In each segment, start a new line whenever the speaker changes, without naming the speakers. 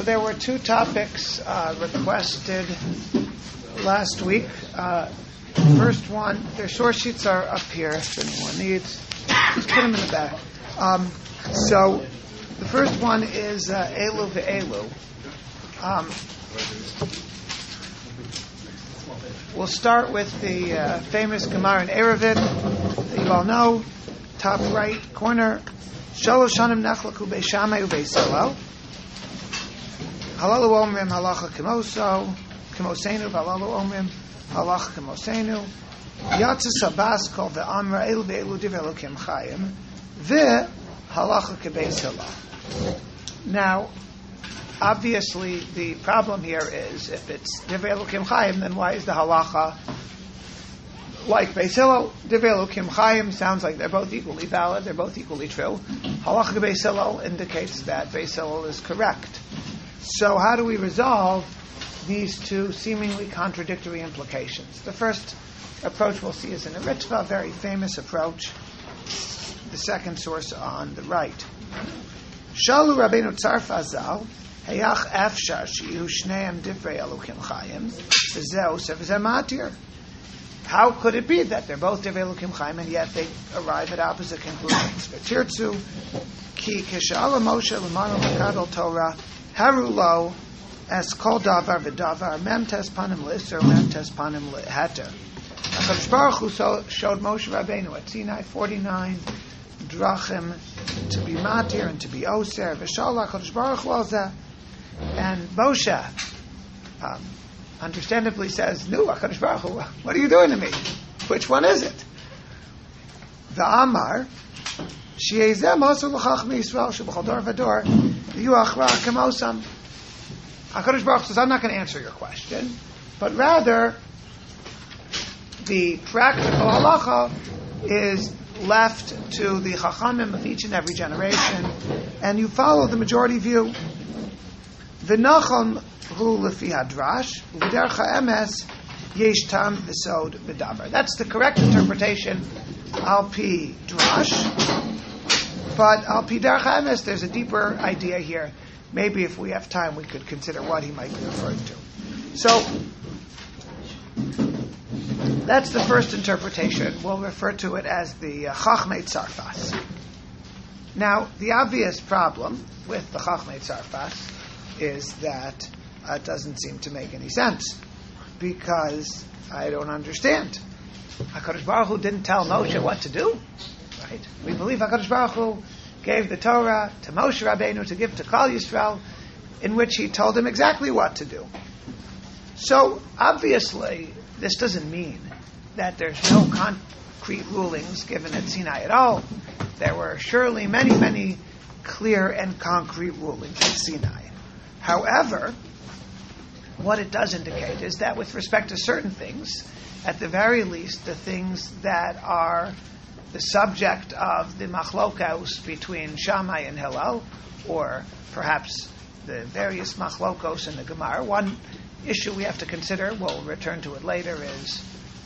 there were two topics requested last week. First one, their source sheets are up here if anyone needs. Just put them in the back. So the first one is Elu ve'elu. We'll start with the famous Gemara in Eruvin that you all know. Top right corner. Shalosh shanim nachlaku beis Shammai ubeis Hillel. Halalu omrim halacha kimosenu, v'halalu omrim halacha kimosenu. Yatsa sabas called the Amra elu ve'elu divrei Elokim chayim halacha kebeis Hillel. Now, obviously, the problem here is if it's divrei Elokim chayim, then why is the halacha like Beis Hillel? Divrei Elokim chayim sounds like they're both equally valid, they're both equally true. Halacha kebeis Hillel indicates that Beis Hillel is correct. So how do we resolve these two seemingly contradictory implications? The first approach we'll see is in a Ritva, a very famous approach. The second source on the right. Shalu Rabbeinu Tzarfa Zal, Hayach Afshar Shiyu Shneim Divrei Elokim Chayim, V'zeu Sevzeh Matir. How could it be that they're both Divrei Elokim Chayim and yet they arrive at opposite conclusions? V'tirtzu Ki Kishala Moshe L'manu L'kadol Torah Harulo as Kol Davar V'Davar Mem Tes Panim L'Isser Mem Tes Panim L'Heter. HaKadosh Baruch Hu showed Moshe Rabbeinu at Sinai 49 drachim to be matir and to be oser. V'shalach HaKadosh Baruch Hu al zeh. And Moshe understandably says, "No, HaKadosh Baruch Hu, what are you doing to me? Which one is it?" V'amar she'ezeh mosar l'chachmei Yisrael sheb'chol dor v'dor v'yu achra k'mosam. HaKadosh Baruch Hu says, "I'm not going to answer your question, but rather the practical halacha is left to the chachamim of each and every generation, and you follow the majority view. V'nachon hu lefi hadrash, v'derech ha'emes yesh tam v'sod v'davar." That's the correct interpretation al pi drash, but al pi derech ha'emes there's a deeper idea here. Maybe if we have time we could consider what he might be referring to. So that's the first interpretation. We'll refer to it as the Chachmei Tzarfas. Now, the obvious problem with the Chachmei Tzarfas is that it doesn't seem to make any sense, because I don't understand. HaKadosh Baruch Hu didn't tell Moshe what to do, right? We believe HaKadosh Baruch Hu gave the Torah to Moshe Rabbeinu to give to Klal Yisrael, in which he told him exactly what to do. So, obviously, this doesn't mean that there's no concrete rulings given at Sinai at all. There were surely many, many clear and concrete rulings at Sinai. However, what it does indicate is that with respect to certain things, at the very least, the things that are the subject of the machlokos between Shammai and Hillel, or perhaps the various machlokos in the Gemara, one issue we have to consider, we'll return to it later, is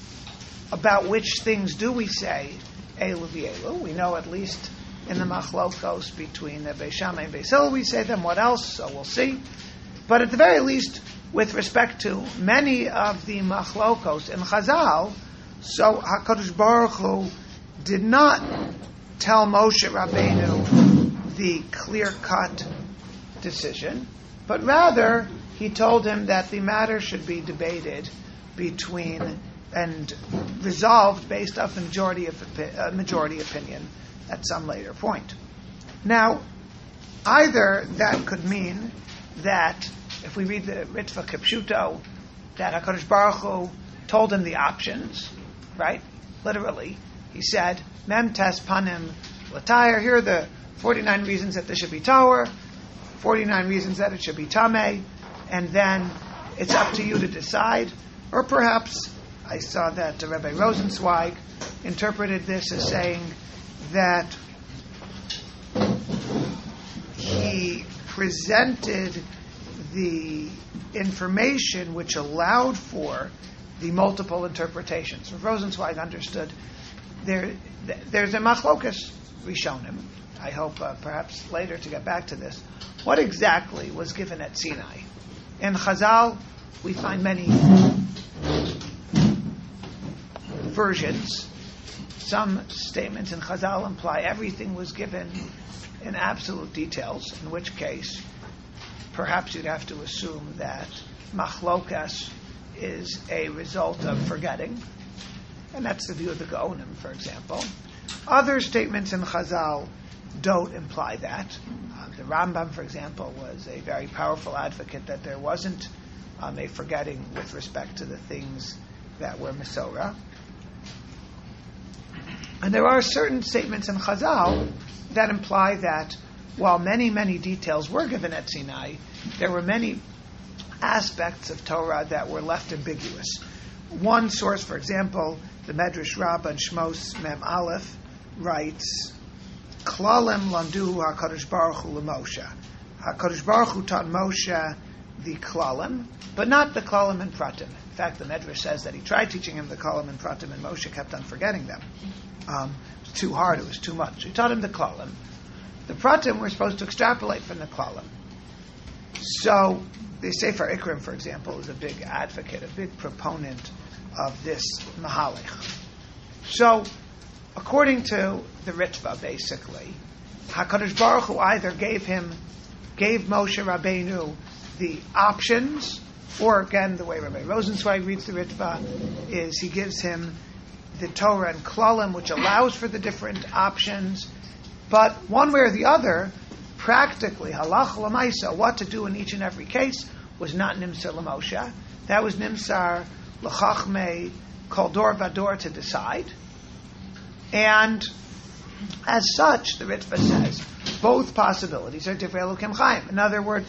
about which things do we say Elu v'Elu. We know at least in the machlokos between the Beis Shammai and Beis Hillel we say them. What else? So we'll see. But at the very least, with respect to many of the machlokos in Chazal, so HaKadosh Baruch Hu did not tell Moshe Rabbeinu the clear-cut decision, but rather he told him that the matter should be debated between and resolved based off the majority opinion at some later point. Now, either that could mean that if we read the Ritva Kipshuto, that HaKadosh Baruch Hu told him the options, right? Literally, he said, Mem tes panim l'tayr, here are the 49 reasons that there should be Tower, 49 reasons that it should be Tameh, and then it's up to you to decide. Or perhaps, I saw that Rabbi Rosenzweig interpreted this as saying that he presented the information which allowed for the multiple interpretations. Rosenzweig understood there's a machlokas rishonim I hope perhaps later to get back to this. What exactly was given at Sinai? In Chazal, we find many versions. Some statements in Chazal imply everything was given in absolute details, in which case perhaps you'd have to assume that machlokas is a result of forgetting, and that's the view of the Gaonim, for example. Other statements in Chazal don't imply that. The Rambam, for example, was a very powerful advocate that there wasn't a forgetting with respect to the things that were Mesorah. And there are certain statements in Chazal that imply that while many, many details were given at Sinai, there were many aspects of Torah that were left ambiguous. One source, for example, the Medrash Rabbah and Shmos Mem Aleph writes, Klalim lamduhu HaKadosh Baruch Hu LeMoshe. HaKadosh Baruch Hu taught Moshe the Klalim, but not the Klalim and Pratim. In fact, the Medrash says that he tried teaching him the Klalim and Pratim, and Moshe kept on forgetting them. It was too hard, it was too much. He taught him the Klalim. The Pratim were supposed to extrapolate from the Klalim. So, the Sefer Ikrim, for example, is a big advocate, a big proponent of this Mahalich. So, according to the Ritva, basically, HaKadosh Baruch Hu either gave Moshe Rabbeinu the options, or again, the way Rabbi Rosenzweig reads the Ritva, is he gives him the Torah and Klalim, which allows for the different options, but one way or the other, practically, halach l'maisa, what to do in each and every case, was not nimsar l'Moshe. That was nimsar l'chachmei kol dor vador to decide. And as such, the Ritva says, both possibilities are divrei Elokim Chaim. In other words,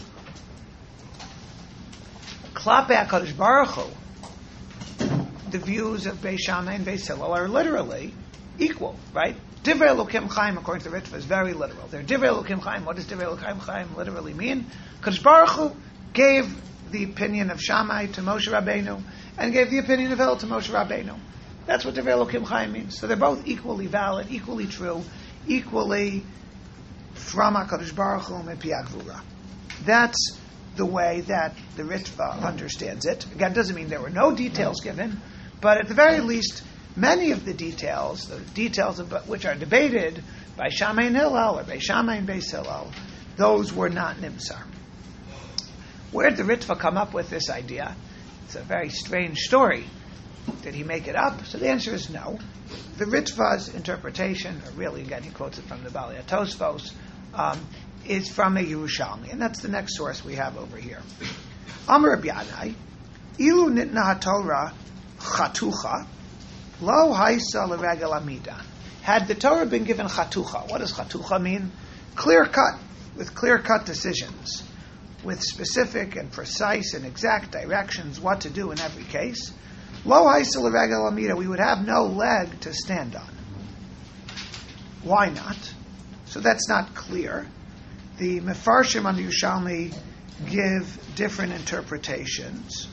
Klapei HaKadosh Baruch Hu, the views of Beis Shammai and Beis Hillel are literally equal, right? Divrei Elokim Chaim, according to the Ritva, is very literal. They're Divrei Elokim Chaim. What does Divrei Elokim Chaim literally mean? Kadosh Baruch Hu gave the opinion of Shammai to Moshe Rabbeinu and gave the opinion of Hillel to Moshe Rabbeinu. That's what Divrei Elokim Chaim means. So they're both equally valid, equally true, equally from HaKadosh Baruch Hu and Pi Hagvura. That's the way that the Ritva understands it. Again, it doesn't mean there were no details given, but at the very least, many of the details of which are debated by Shammai and Hillel, or by Shammai and Beis Hillel, those were not nimsar. Where did the Ritva come up with this idea? It's a very strange story. Did he make it up? So the answer is no. The Ritva's interpretation, or really, again, he quotes it from the Balei Tosfos, is from a Yerushalmi, and that's the next source we have over here. Amar Rabbi Yanai, Ilu nitna haTorah chatucha, lo haisa l'regel amida. Had the Torah been given chatucha, what does chatucha mean? Clear cut, with clear cut decisions, with specific and precise and exact directions what to do in every case. Lo haisa l'regel amida, we would have no leg to stand on. Why not? So that's not clear. The Mefarshim on the Yerushalmi give different interpretations.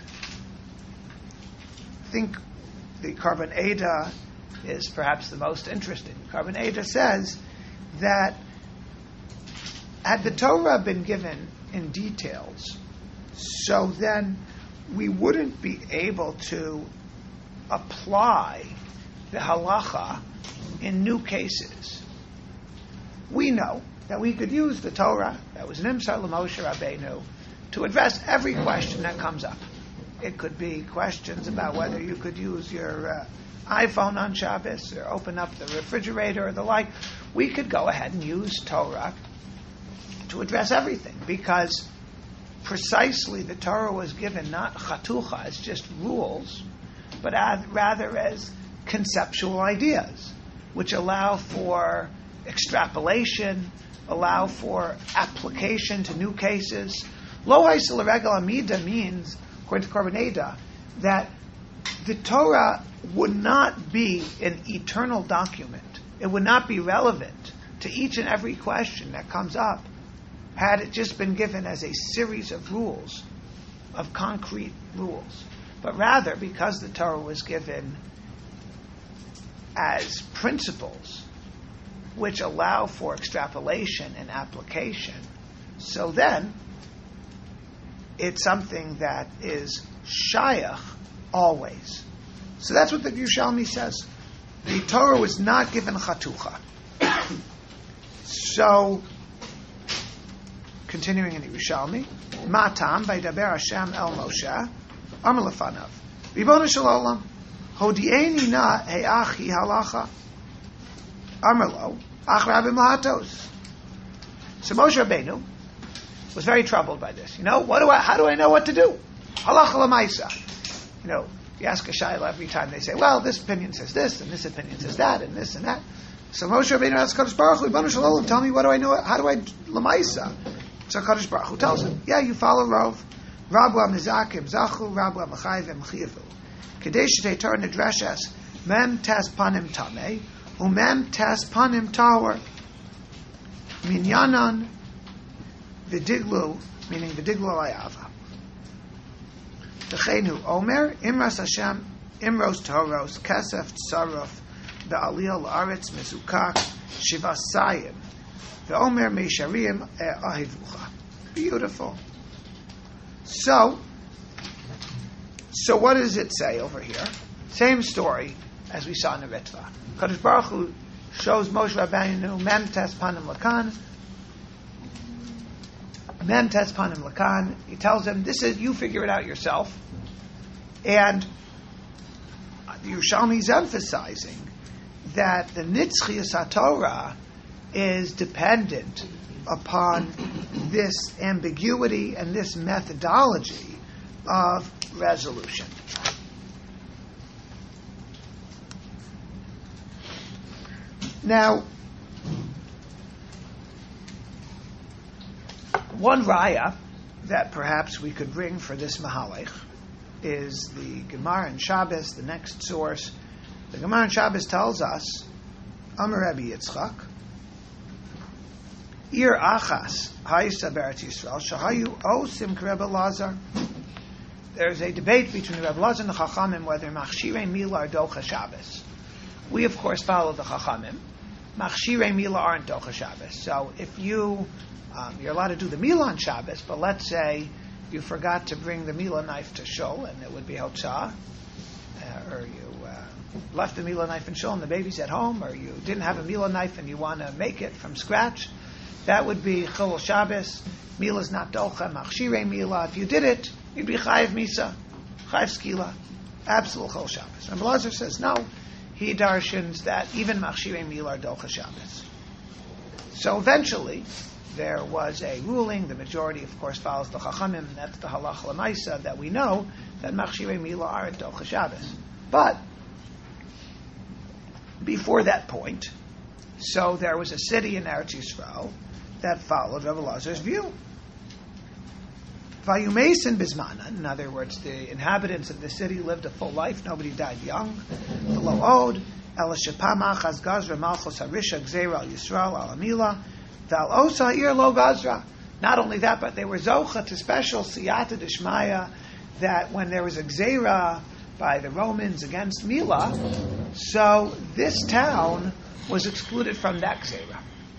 I think the Karban Eda is perhaps the most interesting. Karban Eda says that had the Torah been given in details, so then we wouldn't be able to apply the halacha in new cases. We know that we could use the Torah that was nimsar l'Moshe Rabbeinu to address every question that comes up. It could be questions about whether you could use your iPhone on Shabbos or open up the refrigerator or the like. We could go ahead and use Torah to address everything because precisely the Torah was given not chatucha as just rules, but rather as conceptual ideas, which allow for extrapolation, allow for application to new cases. Lo haisa l'regel amida means, according to Karban Eda, that the Torah would not be an eternal document. It would not be relevant to each and every question that comes up had it just been given as a series of rules, of concrete rules. But rather, because the Torah was given as principles which allow for extrapolation and application, so then it's something that is shayach always. So that's what the Yerushalmi says. The Torah was not given chatucha. So, continuing in Yerushalmi, Matam vaydaber Hashem el Moshe, Amar lefanav, Ribbono shel olam, hodieni na he'achi halacha, Amar lo, ach rabim lahatos. So Moshe Rabbeinu was very troubled by this. How do I know what to do? Halacha l'maisa. You ask a shayla every time, they say, well, this opinion says this, and this opinion says that, and this and that. So Moshe Rabbeinu asks Kadosh Baruch Hu, Ribbono shel olam, tell me, what do I know? How do I l'maisa? So Kadosh Baruch Hu tells him, you follow Rav. Rabu amizakim zachu, Rabu amachayvim chiyavu. Kadesh Torah nidreshes, mem tes panim tameh, umem tes panim tahor. Minyanan v'diglu, meaning v'diglu ayava. V'cheinu omer, imras Hashem, imros toros, kesef tsarof, ve'aliyah la'aretz mezukak, shivasayim, ve'omer meisharim ahivucha. Beautiful. So what does it say over here? Same story as we saw in the Ritva. Kadosh Baruch Hu shows Moshe Rabbeinu mem tes panim lakan. Mem tes panim lakan. He tells him, "This is, you figure it out yourself." And the Yerushalmi is emphasizing that the Nitzchias HaTorah is dependent upon this ambiguity and this methodology of resolution. Now, one raya that perhaps we could bring for this mahalech is the Gemara in Shabbos, the next source. The Gemara in Shabbos tells us, Amar Rabbi Yitzchak, Ir achas ha'isa be'eretz Yisrael shahayu osim k'Rebbe Lazar. There's a debate between Rebbe Lazar and the Chachamim whether machshirei mila are docha Shabbos. We, of course, follow the Chachamim. Machshirei mila aren't docha Shabbos. So if you're allowed to do the mila on Shabbos, but let's say you forgot to bring the mila knife to shul, and it would be hotzah, or you left the mila knife in shul and the baby's at home, or you didn't have a mila knife and you want to make it from scratch, that would be chilul Shabbos. Mila is not docha, machshirei mila. If you did it, you'd be chayiv misa, chayiv skila, absolute chilul Shabbos. And Lazar says no. He darshans that even machshirei mila are docha Shabbos. So eventually, there was a ruling. The majority, of course, follows the Chachamim, and that's the halacha l'maisa that we know that machshirei mila are docha Shabbos. But before that point, so there was a city in Eretz Yisrael that followed Rebbe Lazar's view. Vayumesin bismana, in other words, the inhabitants of the city lived a full life. Nobody died young. Lo od el shepamach as gazra malchus harisha gzeira al Yisrael al amila val osa ir lo gazra. Not only that, but they were zocha to special siyata d'shmaya that when there was a gzeira by the Romans against Mila, so this town was excluded from that gzeira.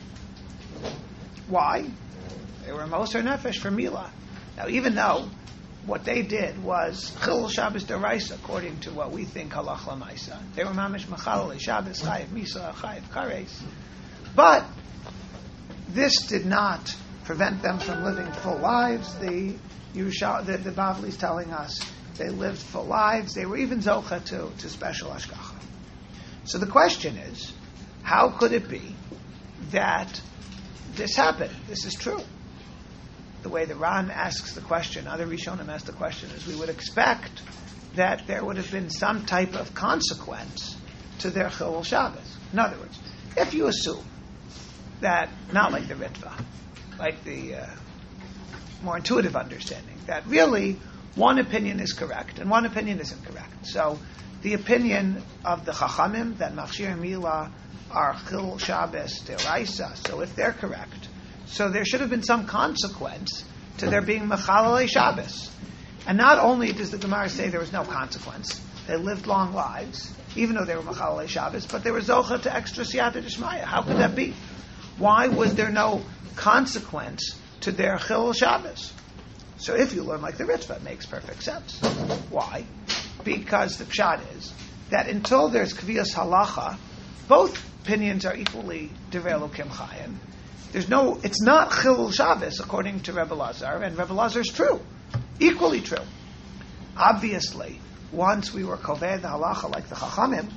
Why? They were Moser Nefesh for Mila. Now, even though what they did was Chilul Shabbos Deraisa, according to what we think Halach Lamaisa, they were Mamish Machalal Shabbos Chayiv Misa Chayiv Kares, but this did not prevent them from living full lives. The Bavli is telling us they lived full lives. They were even Zocha to special Ashgacha. So the question is, how could it be that this happened? This is true. The way the Ran asks the question, other Rishonim ask the question, is we would expect that there would have been some type of consequence to their Chilul Shabbos. In other words, if you assume that, not like the Ritva, like the more intuitive understanding, that really one opinion is correct and one opinion isn't correct. So the opinion of the Chachamim that Machshir Mila are Chilul Shabbos Deraisa, so if they're correct, so there should have been some consequence to there being Mechalal Shabbos. And not only does the Gemara say there was no consequence, They lived long lives, even though they were Machalei Shabbos, but they were Zocha to extra Siyata Dishmaya. How could that be? Why was there no consequence to their Chilul Shabbos? So if you learn like the Ritva, it makes perfect sense. Why? Because the pshat is that until there's Kviyas Halacha, both opinions are equally Divrei Elokim Chayim. It's not Chilul Shabbos according to Rebbe Lazar, and Rebbe Lazar is true, equally true. Obviously, once we were Kovei the Halacha like the Chachamim,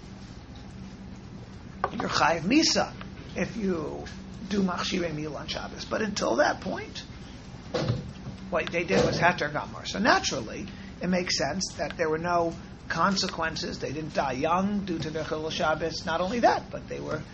you're Chayiv Misa if you do Machshirei Mil on Shabbos. But until that point, what they did was Heter Gamar. So naturally, it makes sense that there were no consequences. They didn't die young due to their Chilul Shabbos. Not only that, but they were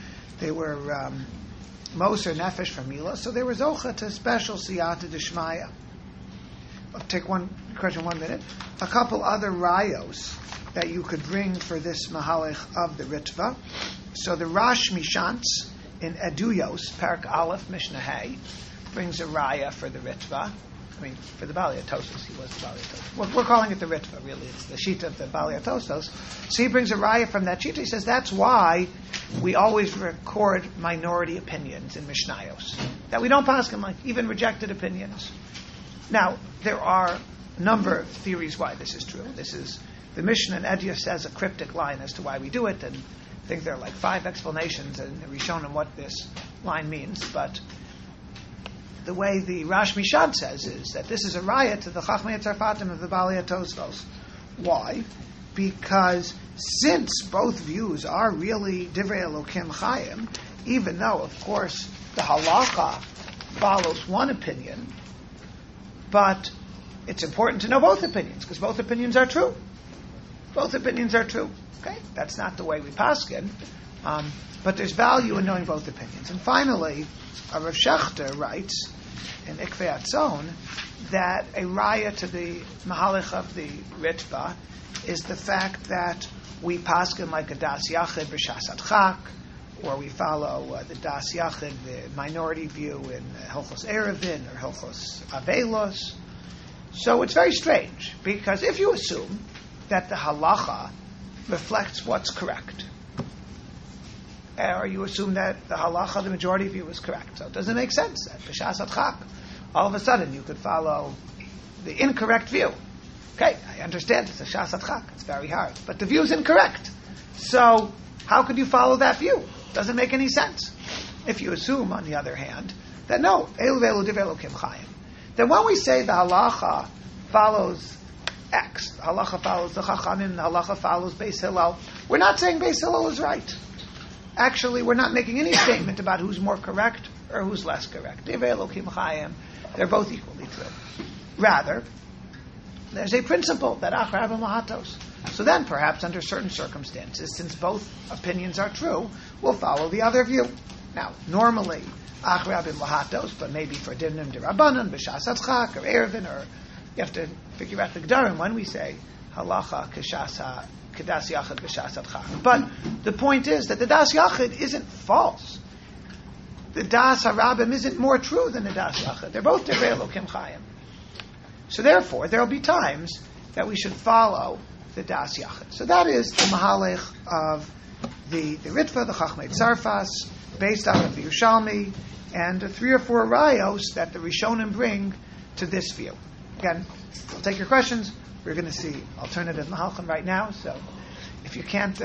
Moser Nefesh from Mila, so they were Zocha to special Siyata Dishmaya. I'll take one question 1 minute. A couple other rayos that you could bring for this Mahalech of the Ritva. So the Rash Mishantz in Eduyos, Parak Aleph, Mishnah Hay, brings a raya for the Ritva. I mean, for the Bali Atosos, he was the Bali Atosos. We're calling it the Ritva, really. It's the Shita of the Bali Atosos. So he brings a raya from that Shita. He says that's why we always record minority opinions in Mishnayos. That we don't pass them like even rejected opinions. Now, there are a number of theories why this is true. This is, the Mishnah in Eduyos says a cryptic line as to why we do it, and I think there are like 5 explanations in the Rishonim what this line means, but the way the Rash Mishad says is that this is a riot to the Chachmei Tzarfatim of the Bali Tosfos. Why? Because since both views are really Divrei Elokim Chayim, even though, of course, the halacha follows one opinion, but it's important to know both opinions, because both opinions are true. Both opinions are true. Okay? That's not the way we paskin, but there's value in knowing both opinions. And finally, Rav Shechter writes in Ikvei Atzon that a raya to the Mahalech of the Ritva is the fact that we paskin like a Das Yachid b'Shas Adchak, or we follow the Das Yachid, the minority view in Hilchos Erevin or Hilchos Avelos. So it's very strange, because if you assume that the halacha reflects what's correct, or you assume that the halacha, the majority view, is correct. So it doesn't make sense that b'Shas Adchak, all of a sudden you could follow the incorrect view. Okay, I understand it's a Shas Adchak, it's very hard, but the view is incorrect. So how could you follow that view? Doesn't make any sense. If you assume, on the other hand, that no, Elu Velu Divrei Elokim Chayim, then when we say the halacha follows X, the halacha follows the Chachamim, the halacha follows Beis Hillel, we're not saying Beis Hillel is right. Actually, we're not making any statement about who's more correct or who's less correct. Divrei Elokim Chayim, they're both equally true. Rather, there's a principle that Ach Rabim Lahatos. So then, perhaps under certain circumstances, since both opinions are true, we'll follow the other view. Now, normally, Ach Rabim Lahatos, but maybe for Dinim D'Rabbanan, B'Shas Adchak, or Erevin, or you have to figure out the Gedarim when we say Halacha Kedas Yachid B'Shas Adchak. But the point is that the Das Yachid isn't false. The Das HaRabim isn't more true than the Das Yachid. They're both Divrei Elokim Chayim. So therefore, there will be times that we should follow the Das Yachid. So that is the Mahalech of the Ritva, the Chachmei Tzarfas, based on the Yerushalmi, and the 3 or 4 rayos that the Rishonim bring to this view. Again, I'll take your questions. We're going to see alternative Mahalchim right now. So if you can't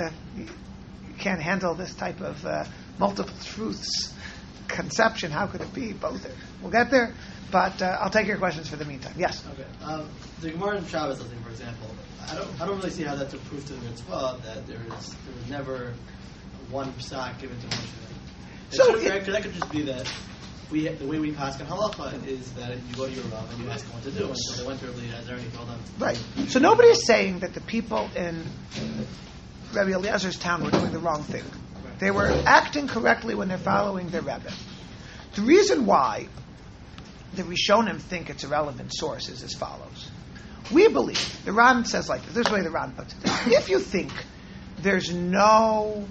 handle this type of multiple truths conception, how could it be? Both are. We'll get there. But I'll take your questions for the meantime. Yes?
Okay. The Gemara in Shabbos, I think, for example, I don't really see how that's a proof to the mitzvah that there was never one psak given to Moshe. So that could just be that the way we pass on halacha is that you go to your Rav and you ask him what to do, and so they went to Rabbi Eliezer and he told them.
Right. So nobody is saying that the people in Rabbi Eliezer's town were doing the wrong thing. Right. They were acting correctly when they're following their Rebbe. The reason why the Rishonim think it's a relevant source is as follows. We believe, the Ran says like this, the way the Ran puts it. If you think there's no,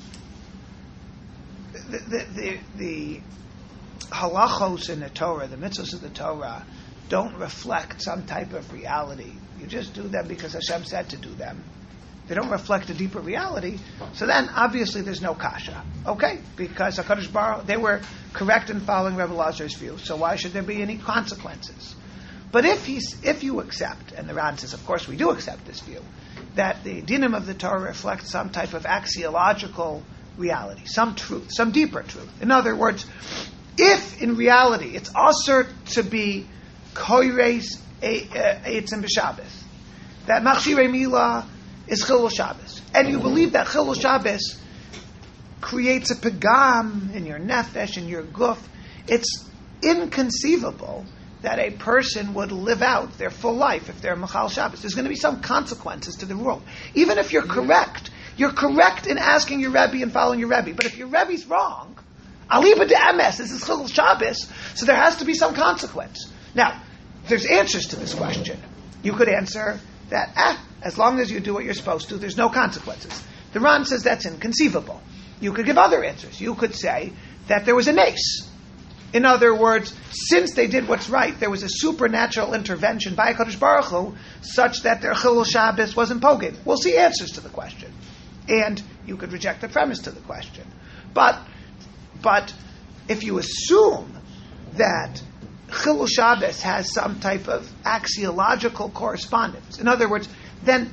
the halachos in the Torah, the mitzvahs of the Torah, don't reflect some type of reality. You just do them because Hashem said to do them. they don't reflect a deeper reality, so then obviously there's no kasha. Okay? Because HaKadosh Baruch they were correct in following Rebbe Lazar's view, so why should there be any consequences? But if you accept, and the Ran says, of course we do accept this view, that the dinim of the Torah reflect some type of axiological reality, some truth, some deeper truth. In other words, if in reality it's asur to be koires eitzim b'Shabbos, that machshirei milah is Chilul Shabbos, and you believe that Chilul Shabbos creates a pagam in your nefesh, in your guf, it's inconceivable that a person would live out their full life if they're Machal Shabbos. There's going to be some consequences to the rule. Even if you're correct in asking your Rebbe and following your Rebbe. But if your Rebbe's wrong, aliba de emes, this is Chilul Shabbos, so there has to be some consequence. Now, there's answers to this question. You could answer that, as long as you do what you're supposed to, there's no consequences. The Ran says that's inconceivable. You could give other answers. You could say that there was a nace. In other words, since they did what's right, there was a supernatural intervention by HaKadosh Baruch Hu, such that their Chilul Shabbos wasn't poged. We'll see answers to the question. And you could reject the premise to the question. But if you assume that Chilul Shabbos has some type of axiological correspondence, in other words, then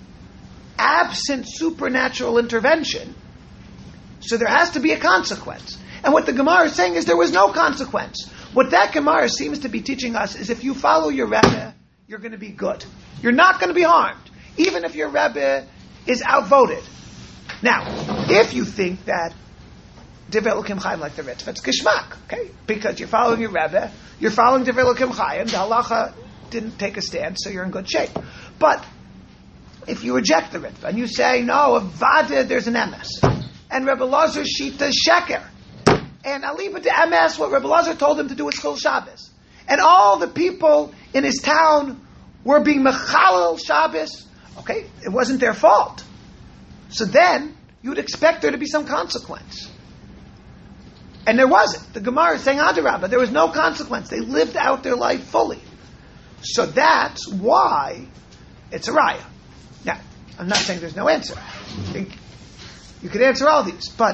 absent supernatural intervention, so there has to be a consequence. And what the Gemara is saying is there was no consequence. What that Gemara seems to be teaching us is if you follow your Rebbe, you're going to be good. You're not going to be harmed, even if your Rebbe is outvoted. Now, if you think that Divrei Elokim Chaim like the Ritva, it's Geshmak, okay? Because you're following your Rebbe, you're following Divrei Elokim Chaim, the halacha didn't take a stance, so you're in good shape. But if you reject the Ritva and you say, no, Avada, there's an emes, and Rebbe Lazar Shita is Sheker, and aliba de emes, what Rebbe Lazar told him to do was Chilul Shabbos, and all the people in his town were being mechalel Shabbos, okay, it wasn't their fault. So then, you would expect there to be some consequence. And there wasn't. The Gemara is saying, Adarabba, there was no consequence. They lived out their life fully. So that's why it's a raya. Now, I'm not saying there's no answer. I think you could answer all these, but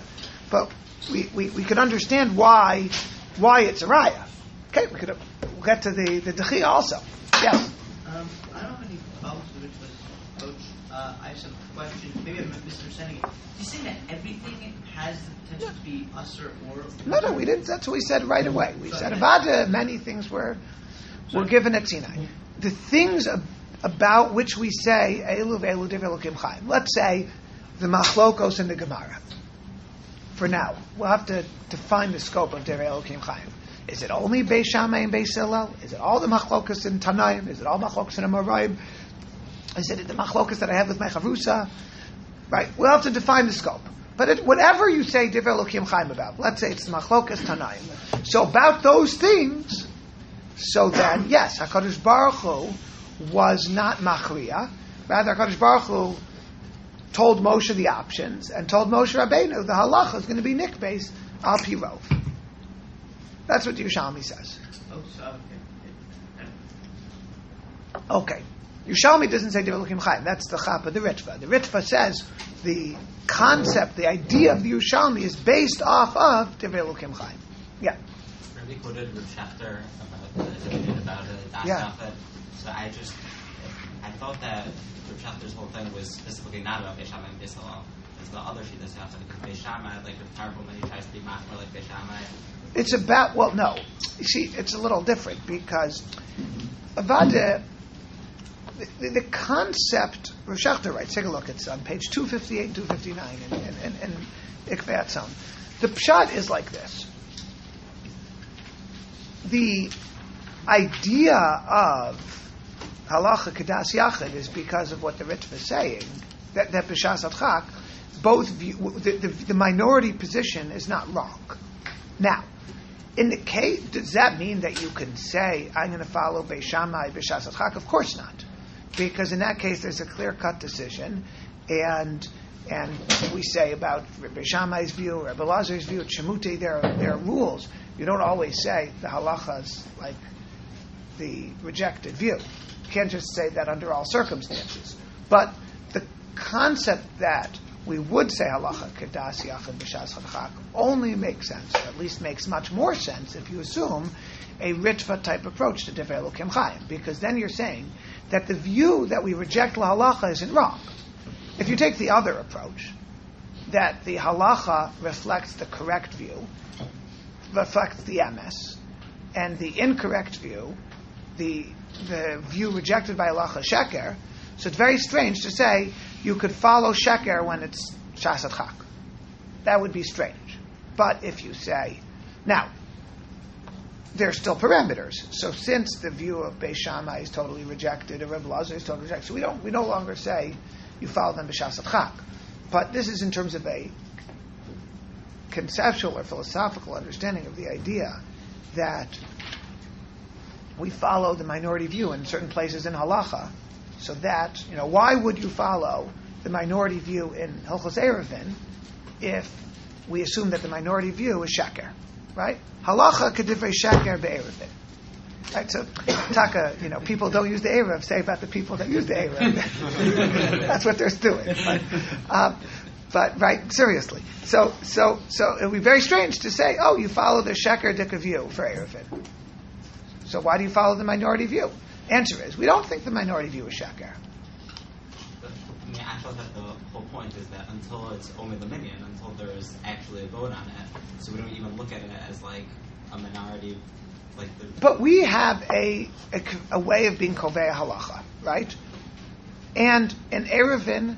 we could understand why it's a raya. Okay, we'll get to the Dechia also. Yes?
I don't have any problems with it, but Coach, I have some questions. Maybe I'm misunderstanding it. You say that everything has the potential to be usher or...
No, we didn't. That's what we said right away. We said Avada, many things were given at Sinai. The things about which we say, Elu ve'elu divrei Elokim Chaim. Let's say the Machlokos and the Gemara. For now, we'll have to define the scope of divrei Elokim Chaim. Is it only Beis Shammai and Beis Hillel? Is it all the Machlokos in Tanaim? Is it all Machlokos in Amoraim? Is it the Machlokos that I have with my Chavrusa? Right, we'll have to define the scope. But whatever you say divrei Elokim Chaim about, let's say it's the Machlokos Tanaim. So about those things, so then, yes, HaKadosh Baruch Hu was not Machriya. Rather, HaKadosh Baruch Hu told Moshe the options and told Moshe Rabbeinu the halacha is going to be nikbeis al pi rov. That's what Yerushalmi says.
Oh, so,
okay. Yerushalmi doesn't say Divrei Elokim Chaim. That's the Chapa, the Ritva. The Ritva says the concept, the idea of the Yerushalmi is based off of Divrei Elokim Chaim. Yeah.
We quoted Rav Shachter about the Das
Yeah.
Yafet. So I thought that Rav Shachter's whole thing was specifically not about Beis Shammai and Beis Hillel. It's the other Shitas Yafet, because Beis Shammai, like Rav Tarfon, when he tries to be much more like Beis Shammai.
It's about, well, no. You see, it's a little different because Avada, the concept, Rav Shachter writes, take a look, it's on page 258 and 259 in Ikvei Atzon. The pshat is like this. The idea of halacha kedas yachid is because of what the Ritva is saying, that b'shas adchak, both view, the minority position is not wrong. Now, in the case, does that mean that you can say, I'm going to follow Beis Shammai b'shas adchak? Of course not. Because in that case, there's a clear-cut decision, and we say about Beis Shammai's view, Rebbe Lazar's view, Shemuti, there are rules. You don't always say the halacha is like the rejected view. You can't just say that under all circumstances. But concept that we would say halacha kedas yachid b'shas chadchak only makes sense, or at least makes much more sense, if you assume a Ritva type approach to Divrei Elokim Chaim, because then you're saying that the view that we reject la halacha isn't wrong. If you take the other approach, that the halacha reflects the correct view, reflects the emes, and the incorrect view, the view rejected by halacha sheker, so it's very strange to say you could follow sheker when it's shas chak. That would be strange. But if you say, now, there are still parameters. So since the view of Beis Shammai is totally rejected, or Reb Elazar is totally rejected, so we no longer say you follow them b'shas chak. But this is in terms of a conceptual or philosophical understanding of the idea that we follow the minority view in certain places in halacha, so that, why would you follow the minority view in Hilchos Eruvin if we assume that the minority view is sheker, right? Halacha kedivrei sheker be'eruvin. Right, so taka, people don't use the Erev, say about the people that use the Erev. That's what they're doing. But right, seriously. So it would be very strange to say, oh, you follow the sheker dika view for Erevin. So why do you follow the minority view? Answer is, we don't think the minority view is sheker.
I thought that the whole point is that until it's only the minion, until there's actually a vote on it, so we don't even look at it as like a minority. But
we have a way of being kovei halacha, right? And in Erevin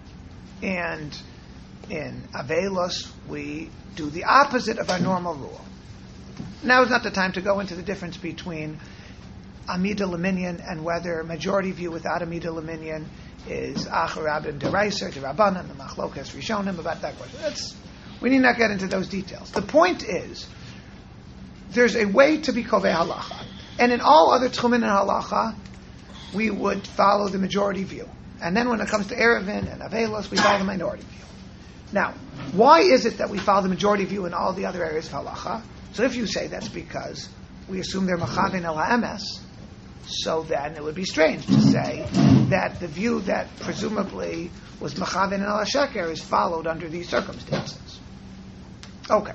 and in Avelos, we do the opposite of our normal rule. Now is not the time to go into the difference between Amida Laminion and whether majority view without Amida Laminion is Acharabim Deraiser, Derabanan, the Machlokas Rishonim, about that question. We need not get into those details. The point is, there's a way to be kovei halacha. And in all other tchumin and halacha, we would follow the majority view. And then when it comes to Erevin and Avelos, we follow the minority view. Now, why is it that we follow the majority view in all the other areas of halacha? So if you say that's because we assume they're machavin el ha'emes, so then it would be strange to say that the view that presumably was machavin el ha'sheker is followed under these circumstances. Okay.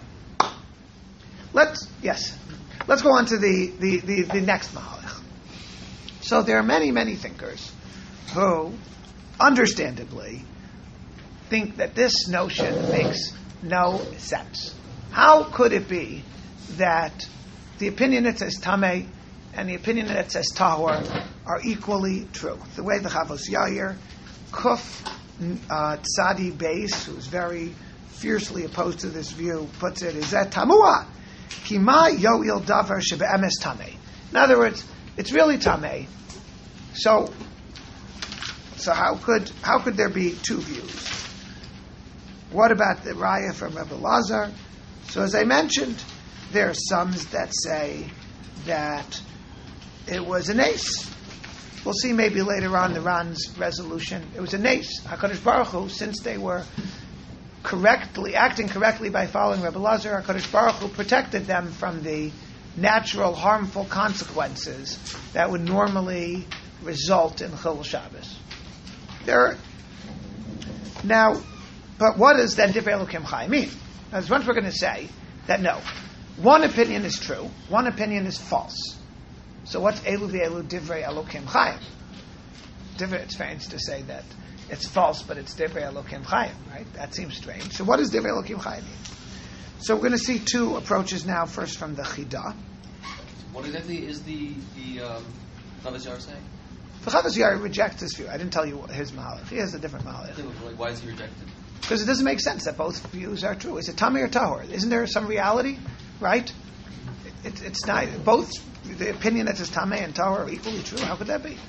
Let's go on to the next mahalach. So there are many thinkers who, understandably, think that this notion makes no sense. How could it be that the opinion that says tameh and the opinion that says tahor are equally true? The way the Chavos Yair, Kuf Tzadi Beis, who's very fiercely opposed to this view, puts it, is that tamua? Kima yoil davar shebe'emes tameh. In other words, it's really tameh. So how could there be two views? What about the raya from Rebbe Elazar? So as I mentioned, there are some that say that it was an ace. We'll see maybe later on the Ran's resolution. It was an ace. HaKadosh Baruch Hu, since they were acting correctly by following Rebbe Elazar, HaKadosh Baruch Hu protected them from the natural harmful consequences that would normally result in Chilul Shabbos. But what does then Divrei Elokim Chaim mean? Now, once we're going to say that no, one opinion is true, one opinion is false. So what's Elu v'Elu Divrei Elokim Chaim? It's strange to say that it's false, but it's Divrei Elokim Chaim, right? That seems strange. So what does Divrei Elokim Chaim mean? So we're going to see two approaches now. First from the Chida.
What exactly is the Chavos Yair saying?
The Chavos Yair rejects this view. I didn't tell you his mahalach. He has a different mahalach.
Why is he rejected?
Because it doesn't make sense that both views are true. Is it Tameh or Tahor? Isn't there some reality, right? It's not both. The opinion that says Tameh and Tahor are equally true. How could that be?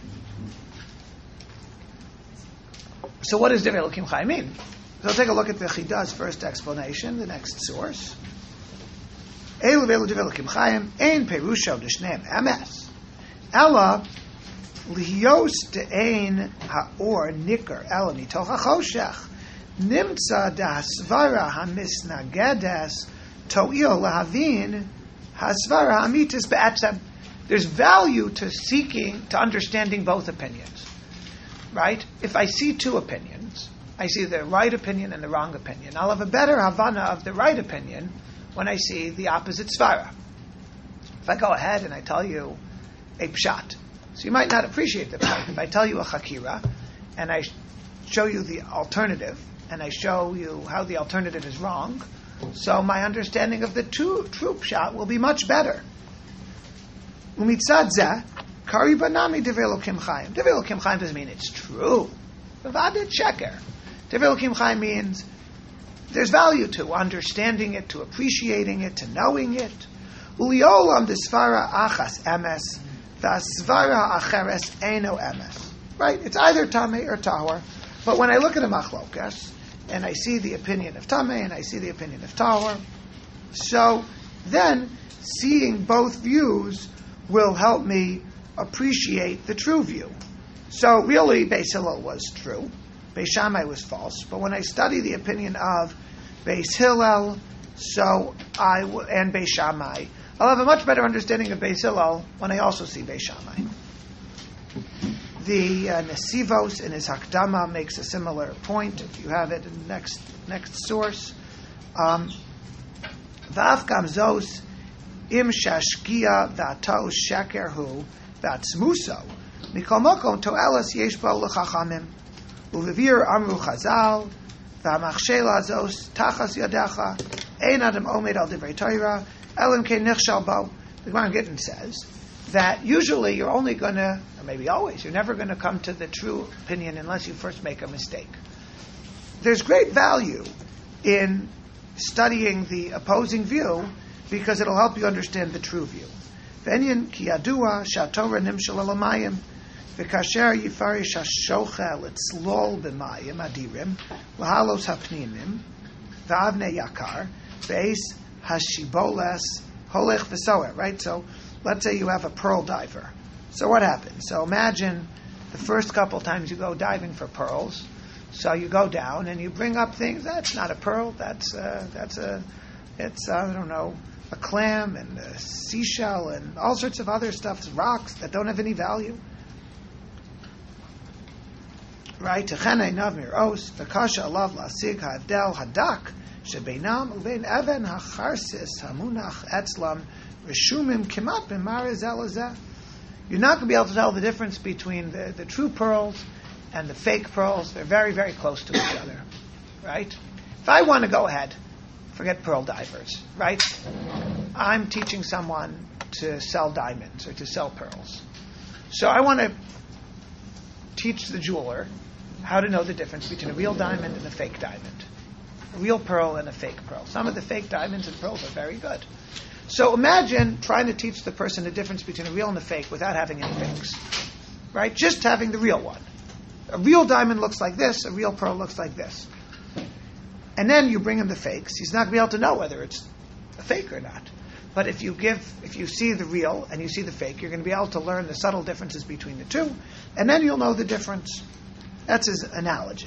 So what does Divrei Elokim Chaim mean? So take a look at the Chida's first explanation, the next source. Elu v'elu Divrei Elokim Chaim ein perusha d'shneim emes ela lihios de'ein ha'or nikar ela mitoch ha'choshech nimtza da'asvara hamisnagedes to'il lahavin hasvara hamitis be'etzem. There's value to understanding both opinions. right? If I see two opinions, I see the right opinion and the wrong opinion. I'll have a better Havana of the right opinion when I see the opposite svara. If I go ahead and I tell you a pshat, so you might not appreciate the pshat. If I tell you a chakira, and I show you the alternative, and I show you how the alternative is wrong, so my understanding of the true pshat will be much better. Umitzad zeh, kari banami divrei Elokim Chaim. Divrei Elokim Chaim doesn't mean it's true. Vadet sheker. Divrei Elokim Chaim means there's value to understanding it, to appreciating it, to knowing it. Uliolam desvara achas emes, vasvara acheres eno emes. Right? It's either tamei or tahor. But when I look at a machlokas, and I see the opinion of tamei and I see the opinion of tahor, so then seeing both views will help me appreciate the true view. So really, Beis Hillel was true. Beis Shammai was false. But when I study the opinion of Beis Hillel, and Beis Shammai, I'll have a much better understanding of Beis Hillel when I also see Beis Shammai. The Nesivos in his Hakdama makes a similar point. If you have it in the next source, Va'af Gamzos im Shashkia V'Atos Sheker Hu V'Atzmuso Mikol Mokom To'elas Yesh Bo L'Chachamim Uvivir Amru Chazal V'Amachshela Zos Tachas Yadecha Ein Adam Omed Al Divrei Torah Elim Kein Nichshal Bo. The Gemara in Gittin says that usually you're only going to, or maybe always, you're never going to come to the true opinion unless you first make a mistake. There's great value in studying the opposing view because it'll help you understand the true view. V'enyan ki yadua sha'torah nimshal alamayim v'kasher yifarish ha'shochel etzlol b'mayim adirim l'halos ha'pnimim v'avne yakar v'eis ha'shiboles holech v'soer. Right? So let's say you have a pearl diver. So what happens? So imagine the first couple times you go diving for pearls. So you go down and you bring up things. That's not a pearl. It's I don't know, a clam and a seashell and all sorts of other stuff, rocks that don't have any value. Right? Techenei navmir os v'kasha alav lasig ha'avdel hadak shebeinam ubein even hacharsis hamunach etzlam reshumim kimat b'mar zel zeh. You're not going to be able to tell the difference between the true pearls and the fake pearls. They're very, very close to each other, right? If I want to go ahead, forget pearl divers, right? I'm teaching someone to sell diamonds or to sell pearls. So I want to teach the jeweler how to know the difference between a real diamond and a fake diamond, a real pearl and a fake pearl. Some of the fake diamonds and pearls are very good. So imagine trying to teach the person the difference between a real and a fake without having any fakes, right? Just having the real one. A real diamond looks like this, a real pearl looks like this. And then you bring him the fakes. He's not going to be able to know whether it's a fake or not. But if you see the real and you see the fake, you're going to be able to learn the subtle differences between the two, and then you'll know the difference. That's his analogy.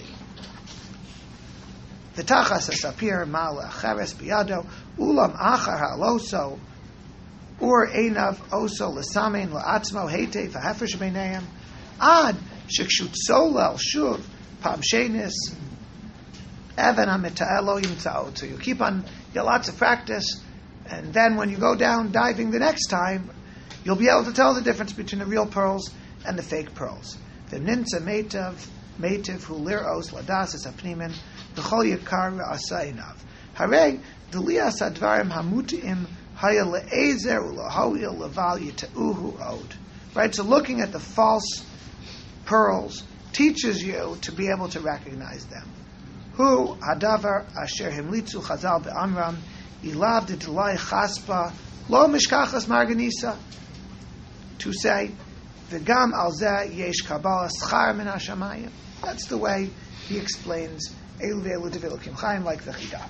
V'tachas hasapir mal acheres biyado ulam achar haloso or einav oso l'samein la'atzmo heitev ha'hefresh beineim ad shekshutsolel shuv pam shenis even hamita'elo yimtzaot. So you keep on, you get lots of practice, and then when you go down diving the next time, you'll be able to tell the difference between the real pearls and the fake pearls. V'nimtza meitav hu liros ladas es hapnimin v'chol yakar ra'asainav. Harei d'lias advarim hamutim haya le'ezer u'lahoil leval yita'uhu od. Right, so looking at the false pearls teaches you to be able to recognize them. Hu hadavar asher himlitzu chazal be'amram ilav d'delai chaspa lo mishkachas marganisa. To say v'gam al zeh yesh kabbalah schar min hashamayim. That's the way he explains Elu ve'elu divrei Elokim Chaim, like the Chidah.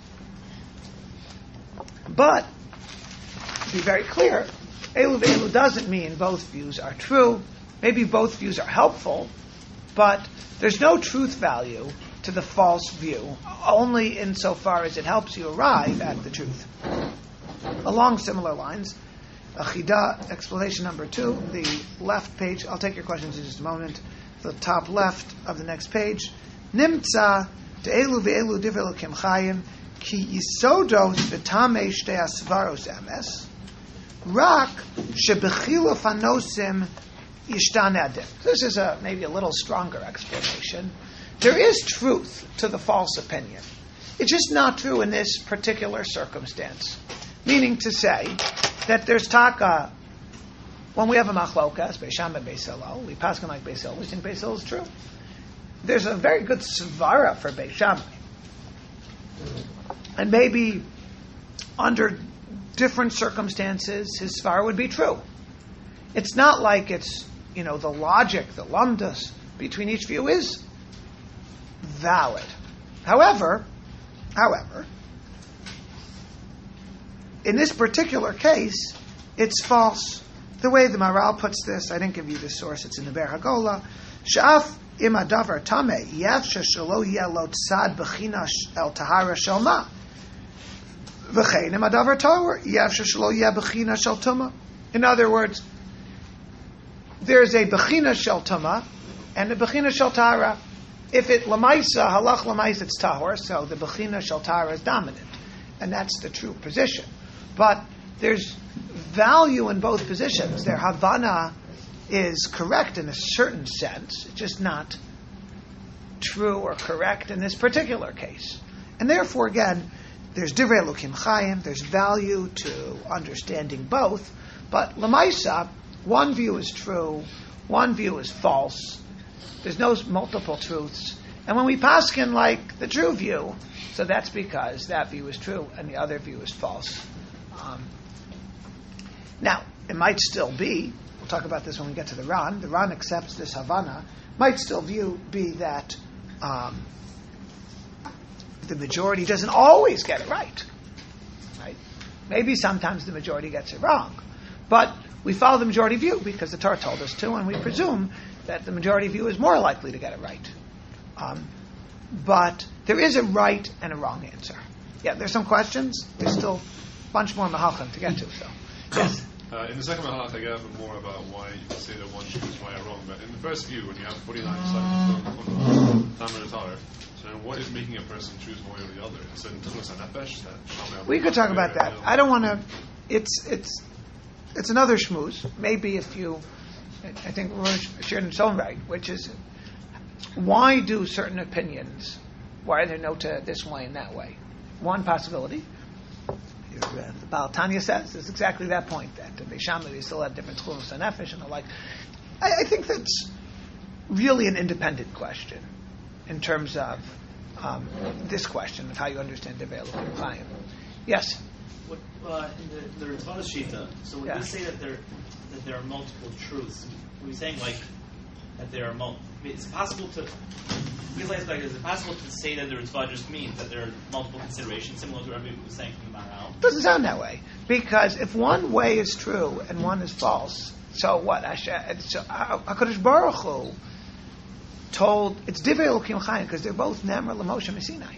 But to be very clear, Elu ve'elu doesn't mean both views are true. Maybe both views are helpful, but there's no truth value to the false view, only insofar as it helps you arrive at the truth. Along similar lines, Chidah explanation number 2, the left page. I'll take your questions in just a moment. the top left of the next page. Nimtza de'elu ve'elu divrei Elokim Chayim ki yisodos v'tamei shtei asvaros emes rak shebechiluf hanosim yishtan adin. This is maybe a little stronger explanation. There is truth to the false opinion. It's just not true in this particular circumstance. Meaning to say that there's taka, when we have a machlokas, Beis Shammai, Beis Hillel, we paskin like Beis Hillel, we think Beis Hillel is true. There's a very good svara for Beis Shammai. And maybe under different circumstances, his svara would be true. It's not like it's, the logic, the lamdas between each view is valid. However, in this particular case, it's false. The way the Maral puts this, I didn't give you the source, it's in the Ber Hagola. Sha'af im adavar tameh, yafsha shelo yeh lo tzad b'china el tahara shel ma. V'chein im adavar tahor, yafsha shelo yeh b'china shel tuma. In other words, there's a b'china shel tuma and a b'china shel tahara. If it lamaisa, halach lamaisa, it's tahor, so the b'china shel tahara is dominant. And that's the true position. But there's value in both positions. Their Havana is correct in a certain sense, it's just not true or correct in this particular case. And therefore, again, there's Divrei Elokim Chayim, there's value to understanding both, but Lamaisa, one view is true, one view is false. There's no multiple truths. And when we paskin like the true view, so that's because that view is true and the other view is false. Now, it might still be, we'll talk about this when we get to the Ran. The Ran accepts this Havana. Might still be that the majority doesn't always get it right. Maybe sometimes the majority gets it wrong. But we follow the majority view because the Torah told us to, and we presume that the majority view is more likely to get it right. But there is a right and a wrong answer. Yeah, there's some questions. There's still a bunch more mahachim to get to. So, yes.
In the second half, I get more about why you can say that one choose why or wrong. But in the first view, when you have 49 on Tamar Tar, so what is making a person choose one or the other? Is it Tumas HaNefesh?
We could talk about that. I don't want to. It's another shmooze. Maybe if you, I think we're sharing its own right, which is why do certain opinions, why are there nota this way and that way? One possibility. The Baal Tanya says is exactly that point, that the Beis Shammai, they still have different tchulos and nefesh and the like. I think that's really an independent question in terms of this question of how you understand the Divrei Elokim Chayim. Yes?
In the Ritvanas Shita, so when we say that there are multiple truths, are we saying that there are multiple? It's possible to. Is it possible to say that the Ritva just means that there are multiple considerations, similar to what Rabbi was saying from the Maharal?
It doesn't sound that way, because if one way is true and one is false, so what? HaKadosh Baruch Hu told it's Divrei Elokim Chayim because they're both Nemar L'Moshe Sinai,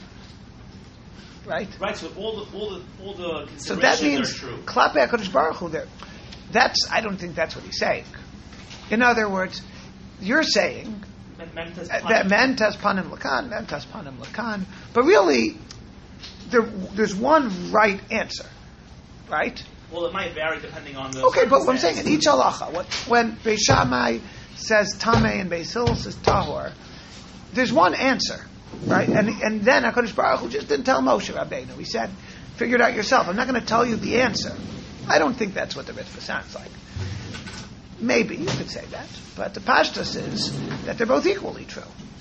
right?
Right. So all the considerations
so that means
are true.
Klape HaKadosh Baruch Hu. I don't think that's what he's saying. In other words, you're saying that mentas panim lakan, but really there's one right answer, right?
Well, it might vary depending on the.
Okay, but what I'm saying in each halacha, when Beis Shammai says tamei and Beis Hillel says tahor, there's one answer, right? And then HaKadosh Baruch Hu just didn't tell Moshe Rabbeinu. He said, "Figure it out yourself. I'm not going to tell you the answer." I don't think that's what the Ritva sounds like. Maybe you could say that, but the pashtus is that they're both equally true.